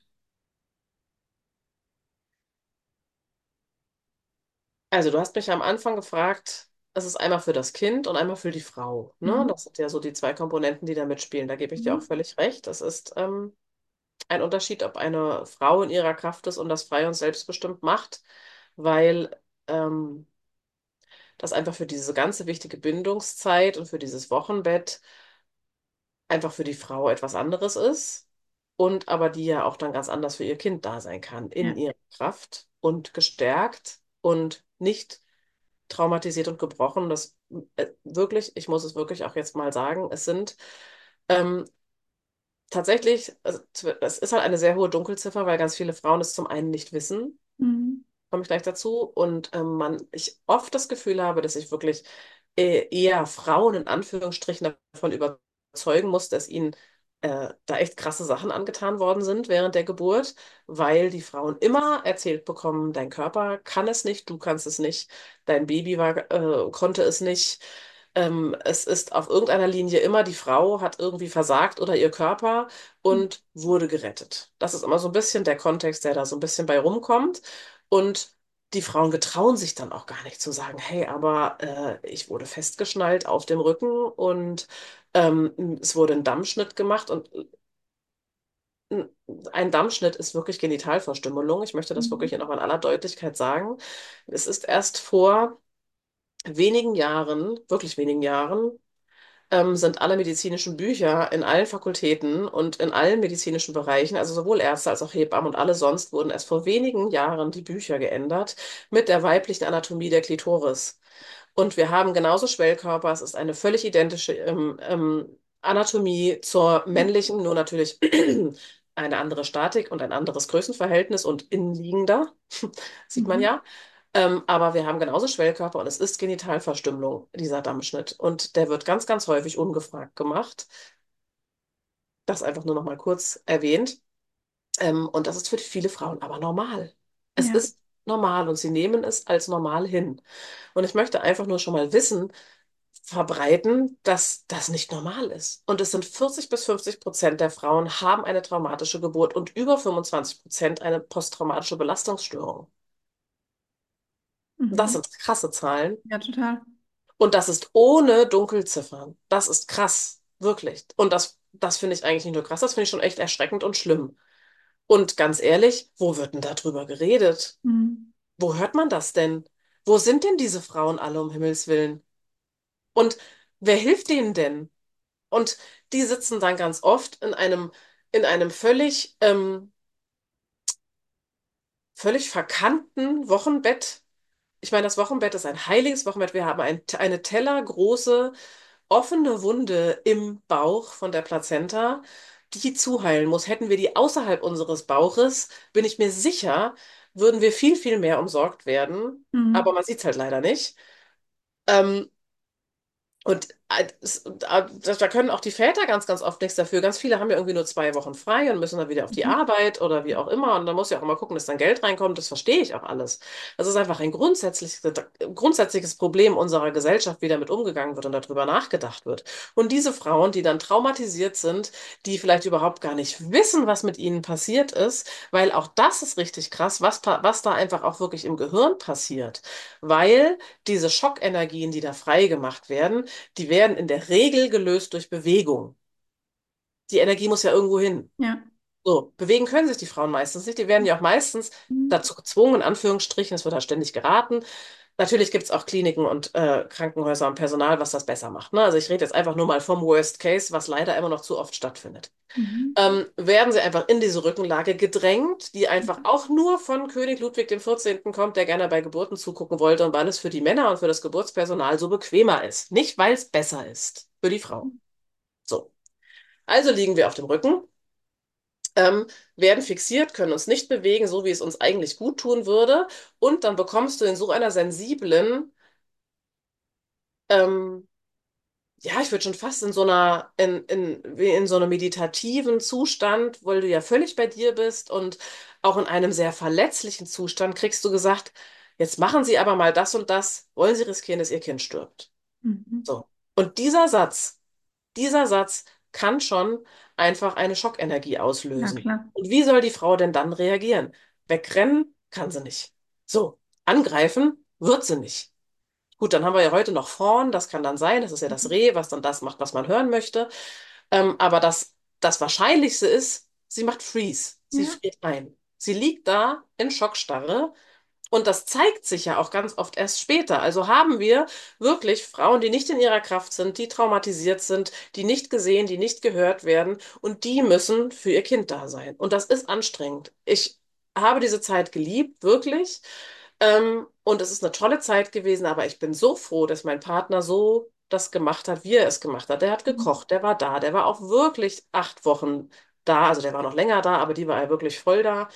Also, du hast mich am Anfang gefragt, es ist einmal für das Kind und einmal für die Frau. Ne? Mhm. Das sind ja so die zwei Komponenten, die da mitspielen. Da gebe ich dir auch Mhm. völlig recht. Das ist ähm, ein Unterschied, ob eine Frau in ihrer Kraft ist und das frei und selbstbestimmt macht, weil ähm, das einfach für diese ganze wichtige Bindungszeit und für dieses Wochenbett einfach für die Frau etwas anderes ist und aber die ja auch dann ganz anders für ihr Kind da sein kann, in Ja. ihrer Kraft und gestärkt und nicht traumatisiert und gebrochen. Das äh, wirklich, ich muss es wirklich auch jetzt mal sagen, es sind ähm, tatsächlich, also, es ist halt eine sehr hohe Dunkelziffer, weil ganz viele Frauen es zum einen nicht wissen, Mhm. komme ich gleich dazu, und ähm, man, ich oft das Gefühl habe, dass ich wirklich äh, eher Frauen in Anführungsstrichen davon überzeugen muss, dass ihnen äh, da echt krasse Sachen angetan worden sind während der Geburt, weil die Frauen immer erzählt bekommen, dein Körper kann es nicht, du kannst es nicht, dein Baby war, äh, konnte es nicht. Ähm, es ist auf irgendeiner Linie immer, die Frau hat irgendwie versagt oder ihr Körper und wurde gerettet. Das ist immer so ein bisschen der Kontext, der da so ein bisschen bei rumkommt. Und die Frauen getrauen sich dann auch gar nicht zu sagen, hey, aber äh, ich wurde festgeschnallt auf dem Rücken und ähm, es wurde ein Dammschnitt gemacht und äh, ein Dammschnitt ist wirklich Genitalverstümmelung. Ich möchte das wirklich Mhm. noch in aller Deutlichkeit sagen. Es ist erst vor wenigen Jahren, wirklich wenigen Jahren, ähm, sind alle medizinischen Bücher in allen Fakultäten und in allen medizinischen Bereichen, also sowohl Ärzte als auch Hebammen und alle sonst, wurden erst vor wenigen Jahren die Bücher geändert mit der weiblichen Anatomie der Klitoris. Und wir haben genauso Schwellkörper, es ist eine völlig identische ähm, ähm, Anatomie zur männlichen, nur natürlich eine andere Statik und ein anderes Größenverhältnis und innenliegender, sieht man Mhm. ja. Ähm, aber wir haben genauso Schwellkörper und es ist Genitalverstümmelung, dieser Dammschnitt. Und der wird ganz, ganz häufig ungefragt gemacht. Das einfach nur noch mal kurz erwähnt. Ähm, und das ist für viele Frauen aber normal. Es Ja. ist normal und sie nehmen es als normal hin. Und ich möchte einfach nur schon mal Wissen verbreiten, dass das nicht normal ist. Und es sind vierzig bis fünfzig Prozent der Frauen haben eine traumatische Geburt und über fünfundzwanzig Prozent eine posttraumatische Belastungsstörung. Das Mhm. sind krasse Zahlen. Ja, total. Und das ist ohne Dunkelziffern. Das ist krass, wirklich. Und das, das finde ich eigentlich nicht nur krass, das finde ich schon echt erschreckend und schlimm. Und ganz ehrlich, wo wird denn da drüber geredet? Mhm. Wo hört man das denn? Wo sind denn diese Frauen alle, um Himmels Willen? Und wer hilft denen denn? Und die sitzen dann ganz oft in einem, in einem völlig, ähm, völlig verkannten Wochenbett. Ich meine, das Wochenbett ist ein heiliges Wochenbett. Wir haben ein, eine tellergroße, offene Wunde im Bauch von der Plazenta, die zuheilen muss. Hätten wir die außerhalb unseres Bauches, bin ich mir sicher, würden wir viel, viel mehr umsorgt werden. Aber Mhm. man sieht es halt leider nicht. Ähm, Und äh, es- äh, da da können auch die Väter ganz, ganz oft nichts dafür. Ganz viele haben ja irgendwie nur zwei Wochen frei und müssen dann wieder auf die Mhm. Arbeit oder wie auch immer. Und da muss ja auch immer gucken, dass dann Geld reinkommt. Das verstehe ich auch alles. Das ist einfach ein grundsätzliches, grundsätzliches Problem unserer Gesellschaft, wie damit umgegangen wird und darüber nachgedacht wird. Und diese Frauen, die dann traumatisiert sind, die vielleicht überhaupt gar nicht wissen, was mit ihnen passiert ist, weil auch das ist richtig krass, was, pa- was da einfach auch wirklich im Gehirn passiert. Weil diese Schockenergien, die da freigemacht werden, die werden in der Regel gelöst durch Bewegung. Die Energie muss ja irgendwo hin. Ja. So, bewegen können sich die Frauen meistens nicht. Die werden ja auch meistens Mhm. dazu gezwungen, in Anführungsstrichen, es wird halt ständig geraten. Natürlich gibt es auch Kliniken und äh, Krankenhäuser und Personal, was das besser macht. Ne? Also ich rede jetzt einfach nur mal vom Worst Case, was leider immer noch zu oft stattfindet. Mhm. Ähm, werden sie einfach in diese Rückenlage gedrängt, die einfach auch nur von König Ludwig dem vierzehnten. kommt, der gerne bei Geburten zugucken wollte und weil es für die Männer und für das Geburtspersonal so bequemer ist. Nicht, weil es besser ist für die Frau. So, also liegen wir auf dem Rücken. ähm, werden fixiert, können uns nicht bewegen, so wie es uns eigentlich gut tun würde. Und dann bekommst du in so einer sensiblen, ähm, ja, ich würde schon fast in so einer, in, in, wie in so einem meditativen Zustand, weil du ja völlig bei dir bist und auch in einem sehr verletzlichen Zustand, kriegst du gesagt, jetzt machen Sie aber mal das und das, wollen Sie riskieren, dass Ihr Kind stirbt. Mhm. So. Und dieser Satz, dieser Satz kann schon einfach eine Schockenergie Ja, auslösen. klar. Und wie soll die Frau denn dann reagieren? Wegrennen kann sie nicht. So, angreifen wird sie nicht. Gut, dann haben wir ja heute noch Fawn, das kann dann sein, das ist ja das Mhm. Reh, was dann das macht, was man hören möchte. Ähm, aber das, das Wahrscheinlichste ist, sie macht Freeze, sie Ja. friert ein. Sie liegt da in Schockstarre und das zeigt sich ja auch ganz oft erst später. Also haben wir wirklich Frauen, die nicht in ihrer Kraft sind, die traumatisiert sind, die nicht gesehen, die nicht gehört werden und die müssen für ihr Kind da sein. Und das ist anstrengend. Ich habe diese Zeit geliebt, wirklich. Ähm, und es ist eine tolle Zeit gewesen, aber ich bin so froh, dass mein Partner so das gemacht hat, wie er es gemacht hat. Der hat Mhm. gekocht, der war da, der war auch wirklich acht Wochen da. Also der war noch länger da, aber die war er wirklich voll da.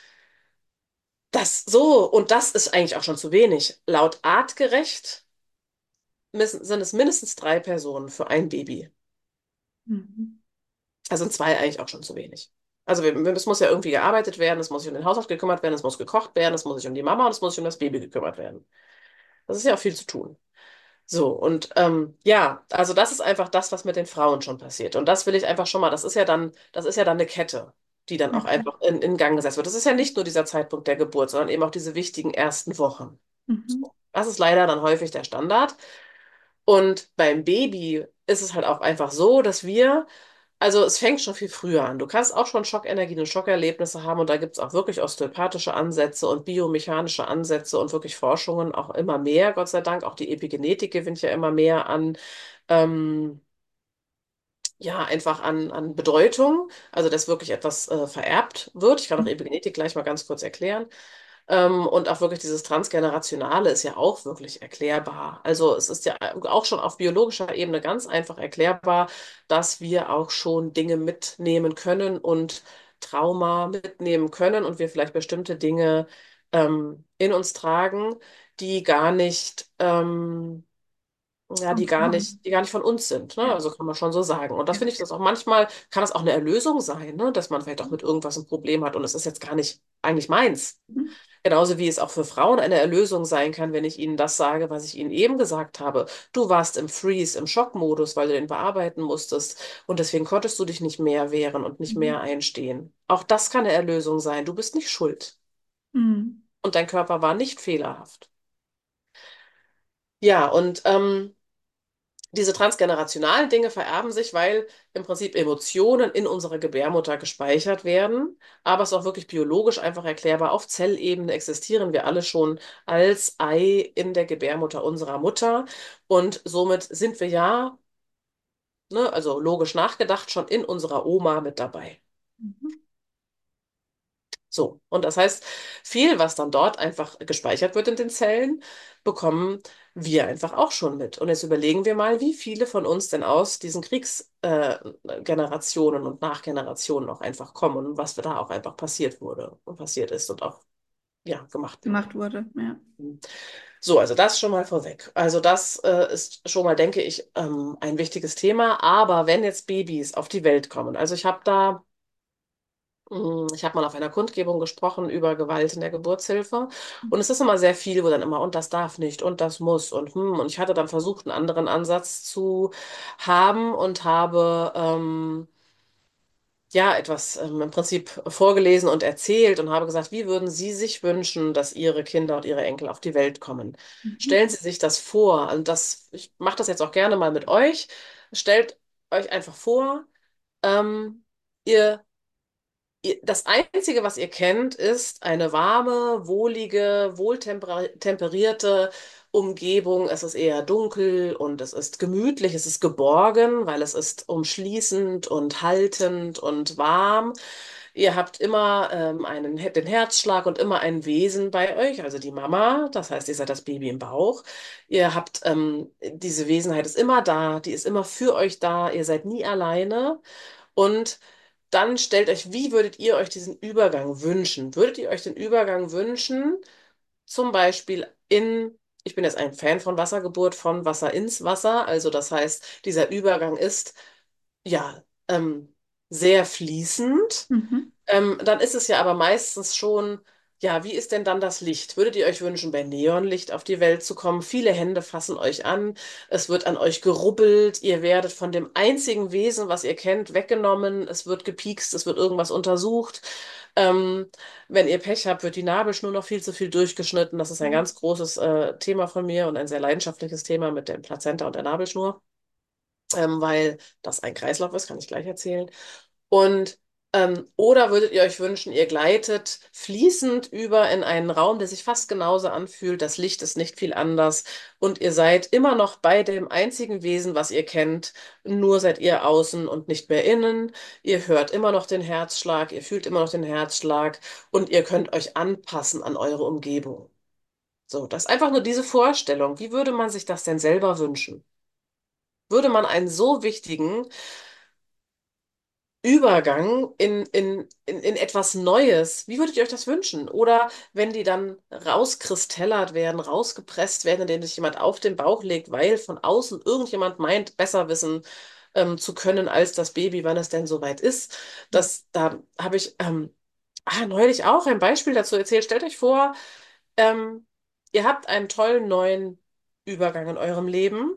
Das so, und das ist eigentlich auch schon zu wenig. Laut artgerecht müssen, sind es mindestens drei Personen für ein Baby. Mhm. Da sind zwei eigentlich auch schon zu wenig. Also wir, wir- es muss ja irgendwie gearbeitet werden, es muss sich um den Haushalt gekümmert werden, es muss gekocht werden, es muss sich um die Mama und es muss sich um das Baby gekümmert werden. Das ist ja auch viel zu tun. So, und ähm, ja, also das ist einfach das, was mit den Frauen schon passiert. Und das will ich einfach schon mal, das ist ja dann, das ist ja dann eine Kette, die dann Ja, auch klar. einfach in, in Gang gesetzt wird. Das ist ja nicht nur dieser Zeitpunkt der Geburt, sondern eben auch diese wichtigen ersten Wochen. Mhm. So. Das ist leider dann häufig der Standard. Und beim Baby ist es halt auch einfach so, dass wir, also es fängt schon viel früher an. Du kannst auch schon Schockenergien und Schockerlebnisse haben und da gibt es auch wirklich osteopathische Ansätze und biomechanische Ansätze und wirklich Forschungen auch immer mehr, Gott sei Dank. Auch die Epigenetik gewinnt ja immer mehr an, ähm, ja, einfach an, an Bedeutung, also dass wirklich etwas äh, vererbt wird. Ich kann auch Epigenetik gleich mal ganz kurz erklären. Ähm, und auch wirklich dieses Transgenerationale ist ja auch wirklich erklärbar. Also es ist ja auch schon auf biologischer Ebene ganz einfach erklärbar, dass wir auch schon Dinge mitnehmen können und Trauma mitnehmen können und wir vielleicht bestimmte Dinge ähm, in uns tragen, die gar nicht, ähm, ja, die gar Kontrolle. nicht, die gar nicht von uns sind, ne? Ja, Also kann man schon so sagen. Und das ja. finde ich das auch manchmal, kann das auch eine Erlösung sein, ne? Dass man vielleicht auch mit irgendwas ein Problem hat und es ist jetzt gar nicht eigentlich meins. Mhm. Genauso wie es auch für Frauen eine Erlösung sein kann, wenn ich ihnen das sage, was ich ihnen eben gesagt habe. Du warst im Freeze, im Schockmodus, weil du den bearbeiten musstest und deswegen konntest du dich nicht mehr wehren und nicht Mhm. mehr einstehen. Auch das kann eine Erlösung sein. Du bist nicht schuld Mhm. und dein Körper war nicht fehlerhaft. Ja, und ähm, diese transgenerationalen Dinge vererben sich, weil im Prinzip Emotionen in unserer Gebärmutter gespeichert werden. Aber es ist auch wirklich biologisch einfach erklärbar. Auf Zellebene existieren wir alle schon als Ei in der Gebärmutter unserer Mutter. Und somit sind wir ja, ne, also logisch nachgedacht, schon in unserer Oma mit dabei. Mhm. So, und das heißt, viel, was dann dort einfach gespeichert wird in den Zellen, bekommen wir einfach auch schon mit. Und jetzt überlegen wir mal, wie viele von uns denn aus diesen Kriegsgenerationen äh, Generationen und Nachgenerationen auch einfach kommen und was da auch einfach passiert wurde und passiert ist und auch, ja, gemacht wurde. Gemacht wurde. Ja. So, also das schon mal vorweg. Also das äh, ist schon mal, denke ich, ähm, ein wichtiges Thema. Aber wenn jetzt Babys auf die Welt kommen, also ich habe da Mm, Ich habe mal auf einer Kundgebung gesprochen über Gewalt in der Geburtshilfe und es ist immer sehr viel, wo dann immer und das darf nicht und das muss und hm, und ich hatte dann versucht, einen anderen Ansatz zu haben und habe ähm, ja etwas ähm, im Prinzip vorgelesen und erzählt und habe gesagt, wie würden Sie sich wünschen, dass Ihre Kinder und Ihre Enkel auf die Welt kommen? Mhm. Stellen Sie sich das vor, und das, ich mache das jetzt auch gerne mal mit euch. Stellt euch einfach vor, ähm, ihr Ihr- Das Einzige, was ihr kennt, ist eine warme, wohlige, wohltemperierte Umgebung. Es ist eher dunkel und es ist gemütlich, es ist geborgen, weil es ist umschließend und haltend und warm. Ihr habt immer ähm, einen, den Herzschlag und immer ein Wesen bei euch, also die Mama, das heißt, ihr seid das Baby im Bauch. Ihr habt ähm, diese Wesenheit ist immer da, die ist immer für euch da, ihr seid nie alleine. Und dann stellt euch, wie würdet ihr euch diesen Übergang wünschen? Würdet ihr euch den Übergang wünschen, zum Beispiel in, ich bin jetzt ein Fan von Wassergeburt, von Wasser ins Wasser, also das heißt, dieser Übergang ist ja ähm, sehr fließend. Mhm. Ähm, dann ist es ja aber meistens schon, ja, wie ist denn dann das Licht? Würdet ihr euch wünschen, bei Neonlicht auf die Welt zu kommen? Viele Hände fassen euch an, es wird an euch gerubbelt, ihr werdet von dem einzigen Wesen, was ihr kennt, weggenommen, es wird gepiekst, es wird irgendwas untersucht. Ähm, wenn ihr Pech habt, wird die Nabelschnur noch viel zu viel durchgeschnitten. Das ist ein ganz großes äh, Thema von mir und ein sehr leidenschaftliches Thema mit dem Plazenta und der Nabelschnur, ähm, weil das ein Kreislauf ist, kann ich gleich erzählen. Und ähm, oder würdet ihr euch wünschen, ihr gleitet fließend über in einen Raum, der sich fast genauso anfühlt, das Licht ist nicht viel anders und ihr seid immer noch bei dem einzigen Wesen, was ihr kennt, nur seid ihr außen und nicht mehr innen. Ihr hört immer noch den Herzschlag, ihr fühlt immer noch den Herzschlag und ihr könnt euch anpassen an eure Umgebung. So, das ist einfach nur diese Vorstellung. Wie würde man sich das denn selber wünschen? Würde man einen so wichtigen Übergang in, in, in, in etwas Neues. Wie würdet ihr euch das wünschen? Oder wenn die dann rauskristellert werden, rausgepresst werden, indem sich jemand auf den Bauch legt, weil von außen irgendjemand meint, besser wissen ähm, zu können als das Baby, wann es denn soweit ist. Das, da habe ich ähm, ah, neulich auch ein Beispiel dazu erzählt. Stellt euch vor, ähm, ihr habt einen tollen neuen Übergang in eurem Leben,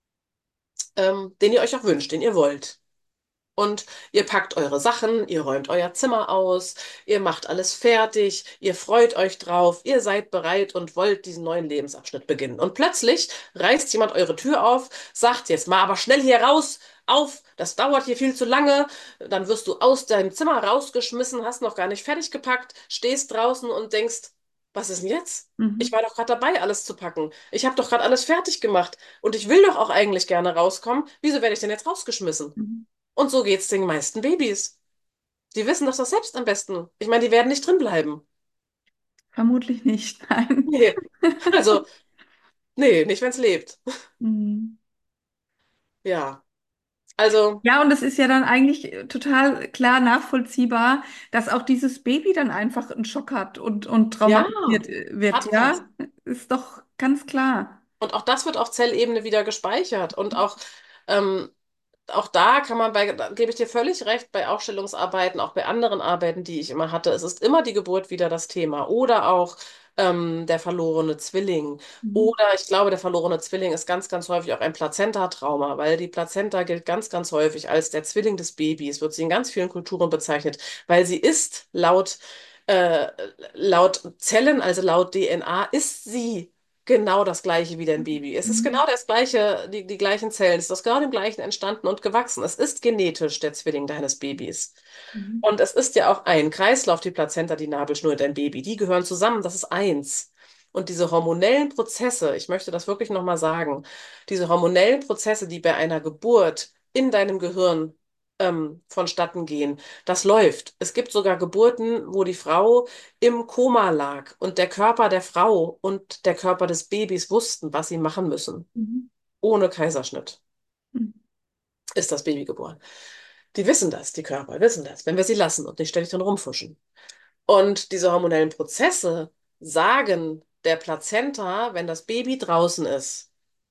ähm, den ihr euch auch wünscht, den ihr wollt. Und ihr packt eure Sachen, ihr räumt euer Zimmer aus, ihr macht alles fertig, ihr freut euch drauf, ihr seid bereit und wollt diesen neuen Lebensabschnitt beginnen. Und plötzlich reißt jemand eure Tür auf, sagt jetzt mal aber schnell hier raus, auf, das dauert hier viel zu lange. Dann wirst du aus deinem Zimmer rausgeschmissen, hast noch gar nicht fertig gepackt, stehst draußen und denkst, was ist denn jetzt? Ich Mhm. war doch gerade dabei, alles zu packen. Ich habe doch gerade alles fertig gemacht und ich will doch auch eigentlich gerne rauskommen. Wieso werde ich denn jetzt rausgeschmissen? Mhm. Und so geht's den meisten Babys. Die wissen das doch selbst am besten. Ich meine, die werden nicht drin bleiben. Vermutlich nicht, nein. Nee. Also, nee, nicht, wenn's lebt. Mhm. Ja. Also, Ja, und es ist ja dann eigentlich äh, total klar nachvollziehbar, dass auch dieses Baby dann einfach einen Schock hat und, und ja, traumatisiert äh, wird, hat das. ja? Ist doch ganz klar. Und auch das wird auf Zellebene wieder gespeichert. Und auch, ähm, auch da kann man bei, da gebe ich dir völlig recht, bei Aufstellungsarbeiten, auch bei anderen Arbeiten, die ich immer hatte, es ist immer die Geburt wieder das Thema. Oder auch ähm, der verlorene Zwilling. Mhm. Oder ich glaube, der verlorene Zwilling ist ganz, ganz häufig auch ein Plazenta-Trauma, weil die Plazenta gilt ganz, ganz häufig als der Zwilling des Babys, wird sie in ganz vielen Kulturen bezeichnet, weil sie ist laut, äh, laut Zellen, also laut D N A, ist sie genau das gleiche wie dein Baby. Es ist Mhm. genau das gleiche, die, die gleichen Zellen. Es ist aus genau dem gleichen entstanden und gewachsen. Es ist genetisch der Zwilling deines Babys. Mhm. Und es ist ja auch ein Kreislauf, die Plazenta, die Nabelschnur, dein Baby. Die gehören zusammen. Das ist eins. Und diese hormonellen Prozesse, ich möchte das wirklich nochmal sagen, diese hormonellen Prozesse, die bei einer Geburt in deinem Gehirn ähm, vonstatten gehen, das läuft. Es gibt sogar Geburten, wo die Frau im Koma lag und der Körper der Frau und der Körper des Babys wussten, was sie machen müssen. Mhm. Ohne Kaiserschnitt Mhm. ist das Baby geboren. Die wissen das, die Körper wissen das, wenn wir sie lassen und nicht ständig drin rumfuschen. Und diese hormonellen Prozesse sagen der Plazenta, wenn das Baby draußen ist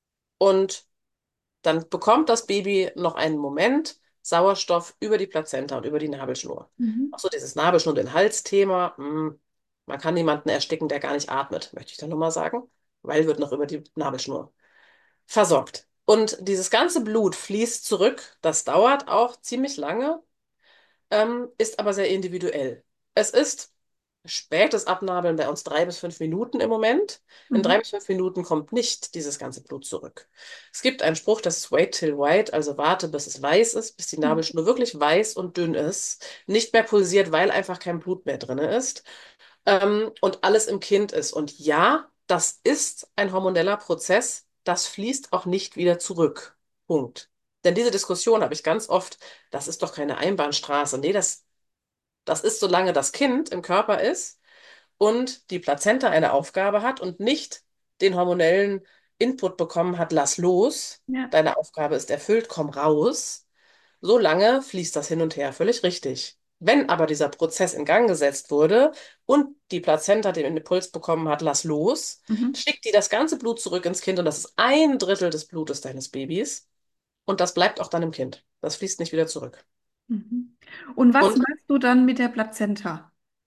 und dann bekommt das Baby noch einen Moment Sauerstoff über die Plazenta und über die Nabelschnur. Mhm. Auch so dieses Nabelschnur- und den Hals-Thema. hm, Man kann niemanden ersticken, der gar nicht atmet, möchte ich dann nochmal sagen, weil wird noch über die Nabelschnur versorgt. Und dieses ganze Blut fließt zurück. Das dauert auch ziemlich lange, ähm, ist aber sehr individuell. Es ist spätes Abnabeln bei uns drei bis fünf Minuten im Moment. In drei Mhm. bis fünf Minuten kommt nicht dieses ganze Blut zurück. Es gibt einen Spruch, das ist wait till white, also warte, bis es weiß ist, bis die Mhm. Nabelschnur wirklich weiß und dünn ist, nicht mehr pulsiert, weil einfach kein Blut mehr drin ist, ähm, und alles im Kind ist. Und ja, das ist ein hormoneller Prozess, das fließt auch nicht wieder zurück. Punkt. Denn diese Diskussion habe ich ganz oft, das ist doch keine Einbahnstraße. Nee, das, das ist, solange das Kind im Körper ist und die Plazenta eine Aufgabe hat und nicht den hormonellen Input bekommen hat, lass los, Ja. deine Aufgabe ist erfüllt, komm raus. so lange fließt das hin und her, völlig richtig. Wenn aber dieser Prozess in Gang gesetzt wurde und die Plazenta den Impuls bekommen hat, lass los, Mhm. schickt die das ganze Blut zurück ins Kind und das ist ein Drittel des Blutes deines Babys und das bleibt auch dann im Kind. Das fließt nicht wieder zurück. Mhm. Und was Und machst du dann mit der Plazenta?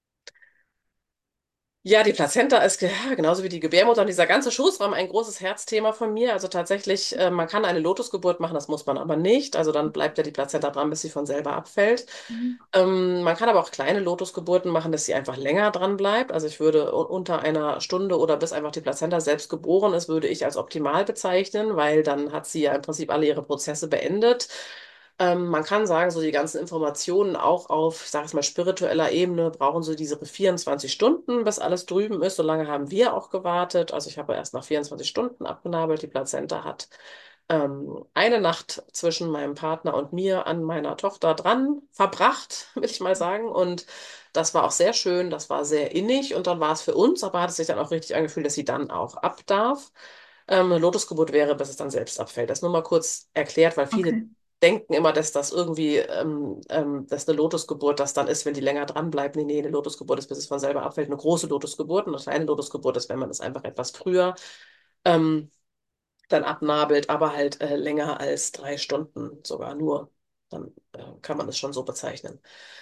ja, die Plazenta ist ge- ja, genauso wie die Gebärmutter und dieser ganze Schoßraum ein großes Herzthema von mir. Also tatsächlich, äh, man kann eine Lotusgeburt machen, das muss man aber nicht. Also dann bleibt ja die Plazenta dran, bis sie von selber abfällt. Mhm. Ähm, man kann aber auch kleine Lotusgeburten machen, dass sie einfach länger dran bleibt. Also ich würde u- unter einer Stunde oder bis einfach die Plazenta selbst geboren ist, würde ich als optimal bezeichnen, weil dann hat sie ja im Prinzip alle ihre Prozesse beendet. Ähm, man kann sagen, so die ganzen Informationen auch auf, ich sage es mal, spiritueller Ebene brauchen so diese vierundzwanzig Stunden, bis alles drüben ist. So lange haben wir auch gewartet. Also ich habe erst nach vierundzwanzig Stunden abgenabelt. Die Plazenta hat ähm, eine Nacht zwischen meinem Partner und mir an meiner Tochter dran verbracht, will ich mal sagen. Und das war auch sehr schön, das war sehr innig und dann war es für uns, aber hat es sich dann auch richtig angefühlt, dass sie dann auch ab darf. Ähm, eine Lotusgeburt wäre, bis es dann selbst abfällt. Das nur mal kurz erklärt, weil viele Okay. denken immer, dass das irgendwie, ähm, ähm, dass eine Lotusgeburt das dann ist, wenn die länger dran bleibt. Nee, nee, eine Lotusgeburt ist, bis es von selber abfällt. Eine große Lotusgeburt und eine kleine Lotusgeburt ist, wenn man es einfach etwas früher ähm, dann abnabelt, aber halt äh, länger als drei Stunden sogar nur. Dann äh, kann man es schon so bezeichnen.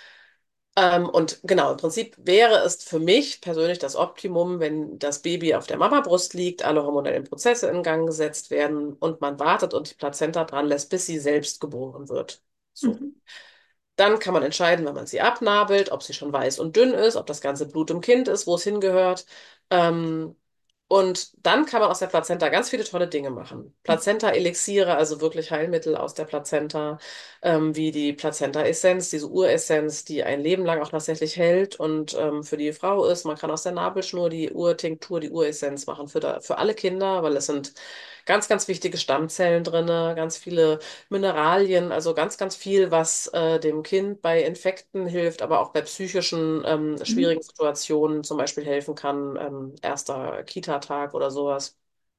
Ähm, und genau, im Prinzip wäre es für mich persönlich das Optimum, wenn das Baby auf der Mamabrust liegt, alle hormonellen Prozesse in Gang gesetzt werden und man wartet und die Plazenta dran lässt, bis sie selbst geboren wird. So. Mhm. Dann kann man entscheiden, wenn man sie abnabelt, ob sie schon weiß und dünn ist, ob das ganze Blut im Kind ist, wo es hingehört. Ähm, und dann kann man aus der Plazenta ganz viele tolle Dinge machen. Plazenta-Elixiere, also wirklich Heilmittel aus der Plazenta, ähm, wie die Plazenta-Essenz, diese Uressenz, die ein Leben lang auch tatsächlich hält und ähm, für die Frau ist. Man kann aus der Nabelschnur die Urtinktur, die Uressenz machen für, da, für alle Kinder, weil es sind ganz, ganz wichtige Stammzellen drin, ganz viele Mineralien, also ganz, ganz viel, was äh, dem Kind bei Infekten hilft, aber auch bei psychischen ähm, Mhm. schwierigen Situationen zum Beispiel helfen kann, ähm, erster Kita-Tag oder sowas.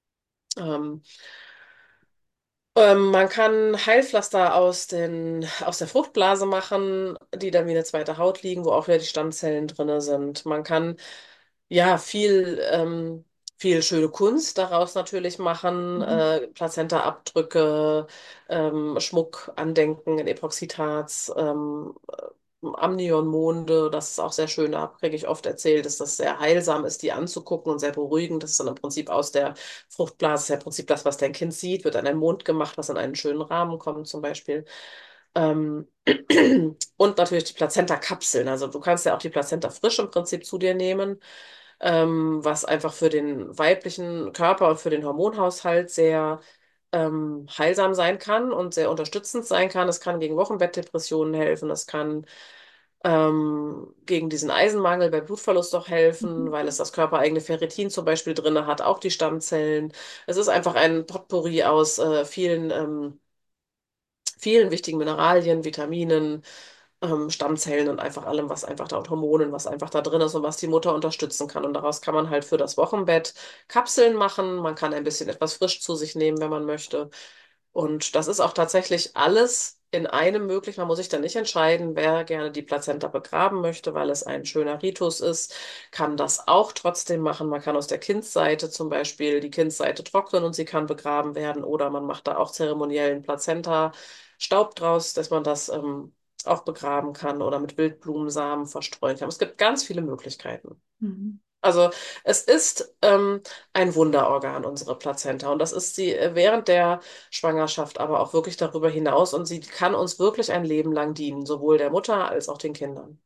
Ähm, ähm, man kann Heilpflaster aus den, aus der Fruchtblase machen, die dann wie eine zweite Haut liegen, wo auch wieder die Stammzellen drin sind. Man kann ja viel, ähm, viel schöne Kunst daraus natürlich machen, Mhm. äh, Plazenta-Abdrücke, ähm, Schmuck, Andenken in Epoxidharz, ähm, Amnionmonde, das ist auch sehr schön, da kriege ich oft erzählt, dass das sehr heilsam ist, die anzugucken und sehr beruhigend. Das ist dann im Prinzip aus der Fruchtblase, das ist ja im Prinzip das, was dein Kind sieht, wird an einen Mond gemacht, was in einen schönen Rahmen kommt zum Beispiel. Ähm, und natürlich die Plazenta-Kapseln. Also du kannst ja auch die Plazenta frisch im Prinzip zu dir nehmen, ähm, was einfach für den weiblichen Körper und für den Hormonhaushalt sehr ähm, heilsam sein kann und sehr unterstützend sein kann. Es kann gegen Wochenbettdepressionen helfen, es kann ähm, gegen diesen Eisenmangel bei Blutverlust auch helfen, Mhm. weil es das körpereigene Ferritin zum Beispiel drin hat, auch die Stammzellen. Es ist einfach ein Potpourri aus äh, vielen, ähm, vielen wichtigen Mineralien, Vitaminen, ähm, Stammzellen und einfach allem, was einfach da und Hormonen, was einfach da drin ist und was die Mutter unterstützen kann. Und daraus kann man halt für das Wochenbett Kapseln machen. Man kann ein bisschen etwas frisch zu sich nehmen, wenn man möchte. Und das ist auch tatsächlich alles in einem möglich. Man muss sich dann nicht entscheiden, wer gerne die Plazenta begraben möchte, weil es ein schöner Ritus ist, kann das auch trotzdem machen. Man kann aus der Kindsseite zum Beispiel die Kindsseite trocknen und sie kann begraben werden. Oder man macht da auch zeremoniellen Plazenta-Staub draus, dass man das ähm, auch begraben kann oder mit Wildblumensamen verstreuen kann. Es gibt ganz viele Möglichkeiten. Mhm. Also es ist ähm, ein Wunderorgan, unsere Plazenta. Und das ist sie äh, während der Schwangerschaft, aber auch wirklich darüber hinaus. Und sie kann uns wirklich ein Leben lang dienen, sowohl der Mutter als auch den Kindern.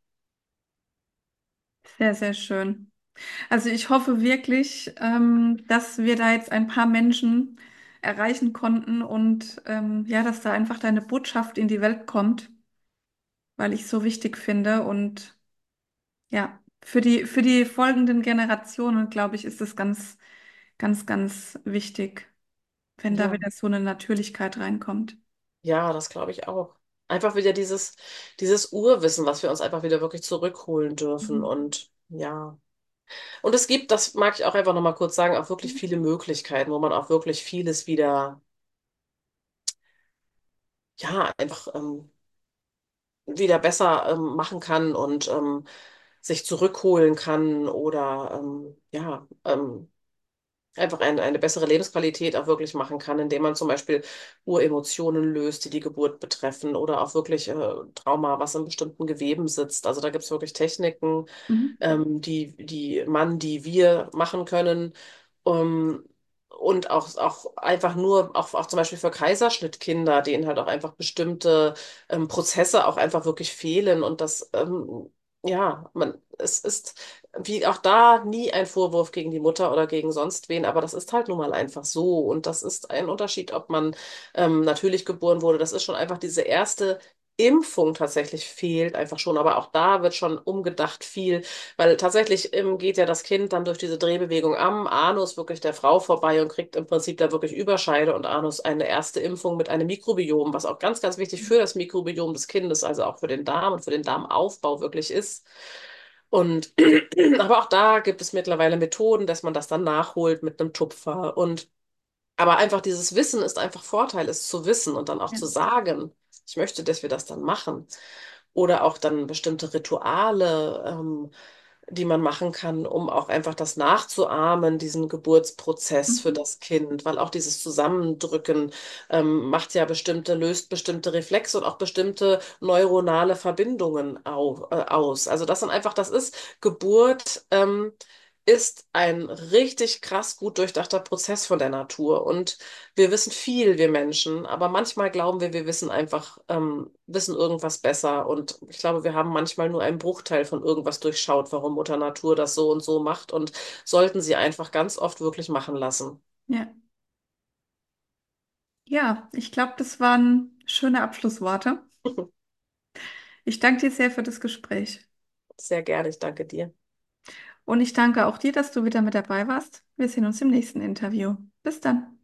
Sehr, sehr schön. Also ich hoffe wirklich, ähm, dass wir da jetzt ein paar Menschen erreichen konnten und ähm, ja, dass da einfach deine Botschaft in die Welt kommt, weil ich es so wichtig finde. Und ja, für die, für die folgenden Generationen, glaube ich, ist es ganz, ganz, ganz wichtig, wenn da Ja, wieder so eine Natürlichkeit reinkommt. ja, das glaube ich auch. Einfach wieder dieses, dieses Urwissen, was wir uns einfach wieder wirklich zurückholen dürfen. Mhm. Und ja. Und es gibt, das mag ich auch einfach nochmal kurz sagen, auch wirklich viele Möglichkeiten, wo man auch wirklich vieles wieder, ja, einfach. Ähm, wieder besser ähm, machen kann und ähm, sich zurückholen kann oder ähm, ja, ähm, einfach eine, eine bessere Lebensqualität auch wirklich machen kann, indem man zum Beispiel Uremotionen löst, die die Geburt betreffen oder auch wirklich äh, Trauma, was in bestimmten Geweben sitzt. Also da gibt es wirklich Techniken, Mhm. ähm, die, die man, die wir machen können. Um, und auch, auch einfach nur, auch, auch zum Beispiel für Kaiserschnittkinder, denen halt auch einfach bestimmte ähm, Prozesse auch einfach wirklich fehlen. Und das, ähm, ja, man, es ist wie auch da nie ein Vorwurf gegen die Mutter oder gegen sonst wen, aber das ist halt nun mal einfach so. Und das ist ein Unterschied, ob man ähm, natürlich geboren wurde. Das ist schon einfach diese erste Impfung tatsächlich fehlt einfach schon, aber auch da wird schon umgedacht viel, weil tatsächlich ähm, geht ja das Kind dann durch diese Drehbewegung am Anus wirklich der Frau vorbei und kriegt im Prinzip da wirklich Überscheide und Anus eine erste Impfung mit einem Mikrobiom, was auch ganz, ganz wichtig für das Mikrobiom des Kindes, also auch für den Darm und für den Darmaufbau wirklich ist. Und aber auch da gibt es mittlerweile Methoden, dass man das dann nachholt mit einem Tupfer. Und aber einfach dieses Wissen ist einfach Vorteil, es zu wissen und dann auch Ja. zu sagen, ich möchte, dass wir das dann machen. Oder auch dann bestimmte Rituale, ähm, die man machen kann, um auch einfach das nachzuahmen, diesen Geburtsprozess für Mhm. das Kind, weil auch dieses Zusammendrücken ähm, macht ja bestimmte, löst bestimmte Reflexe und auch bestimmte neuronale Verbindungen au, äh, aus. Also das sind einfach, das ist Geburt. Ähm, ist ein richtig krass gut durchdachter Prozess von der Natur. Und wir wissen viel, wir Menschen, aber manchmal glauben wir, wir wissen einfach, ähm, wissen irgendwas besser. Und ich glaube, wir haben manchmal nur einen Bruchteil von irgendwas durchschaut, warum Mutter Natur das so und so macht und sollten sie einfach ganz oft wirklich machen lassen. Ja, ja, ich glaube, das waren schöne Abschlussworte. Ich danke dir sehr für das Gespräch. Sehr gerne, ich danke dir. Und ich danke auch dir, dass du wieder mit dabei warst. Wir sehen uns im nächsten Interview. Bis dann.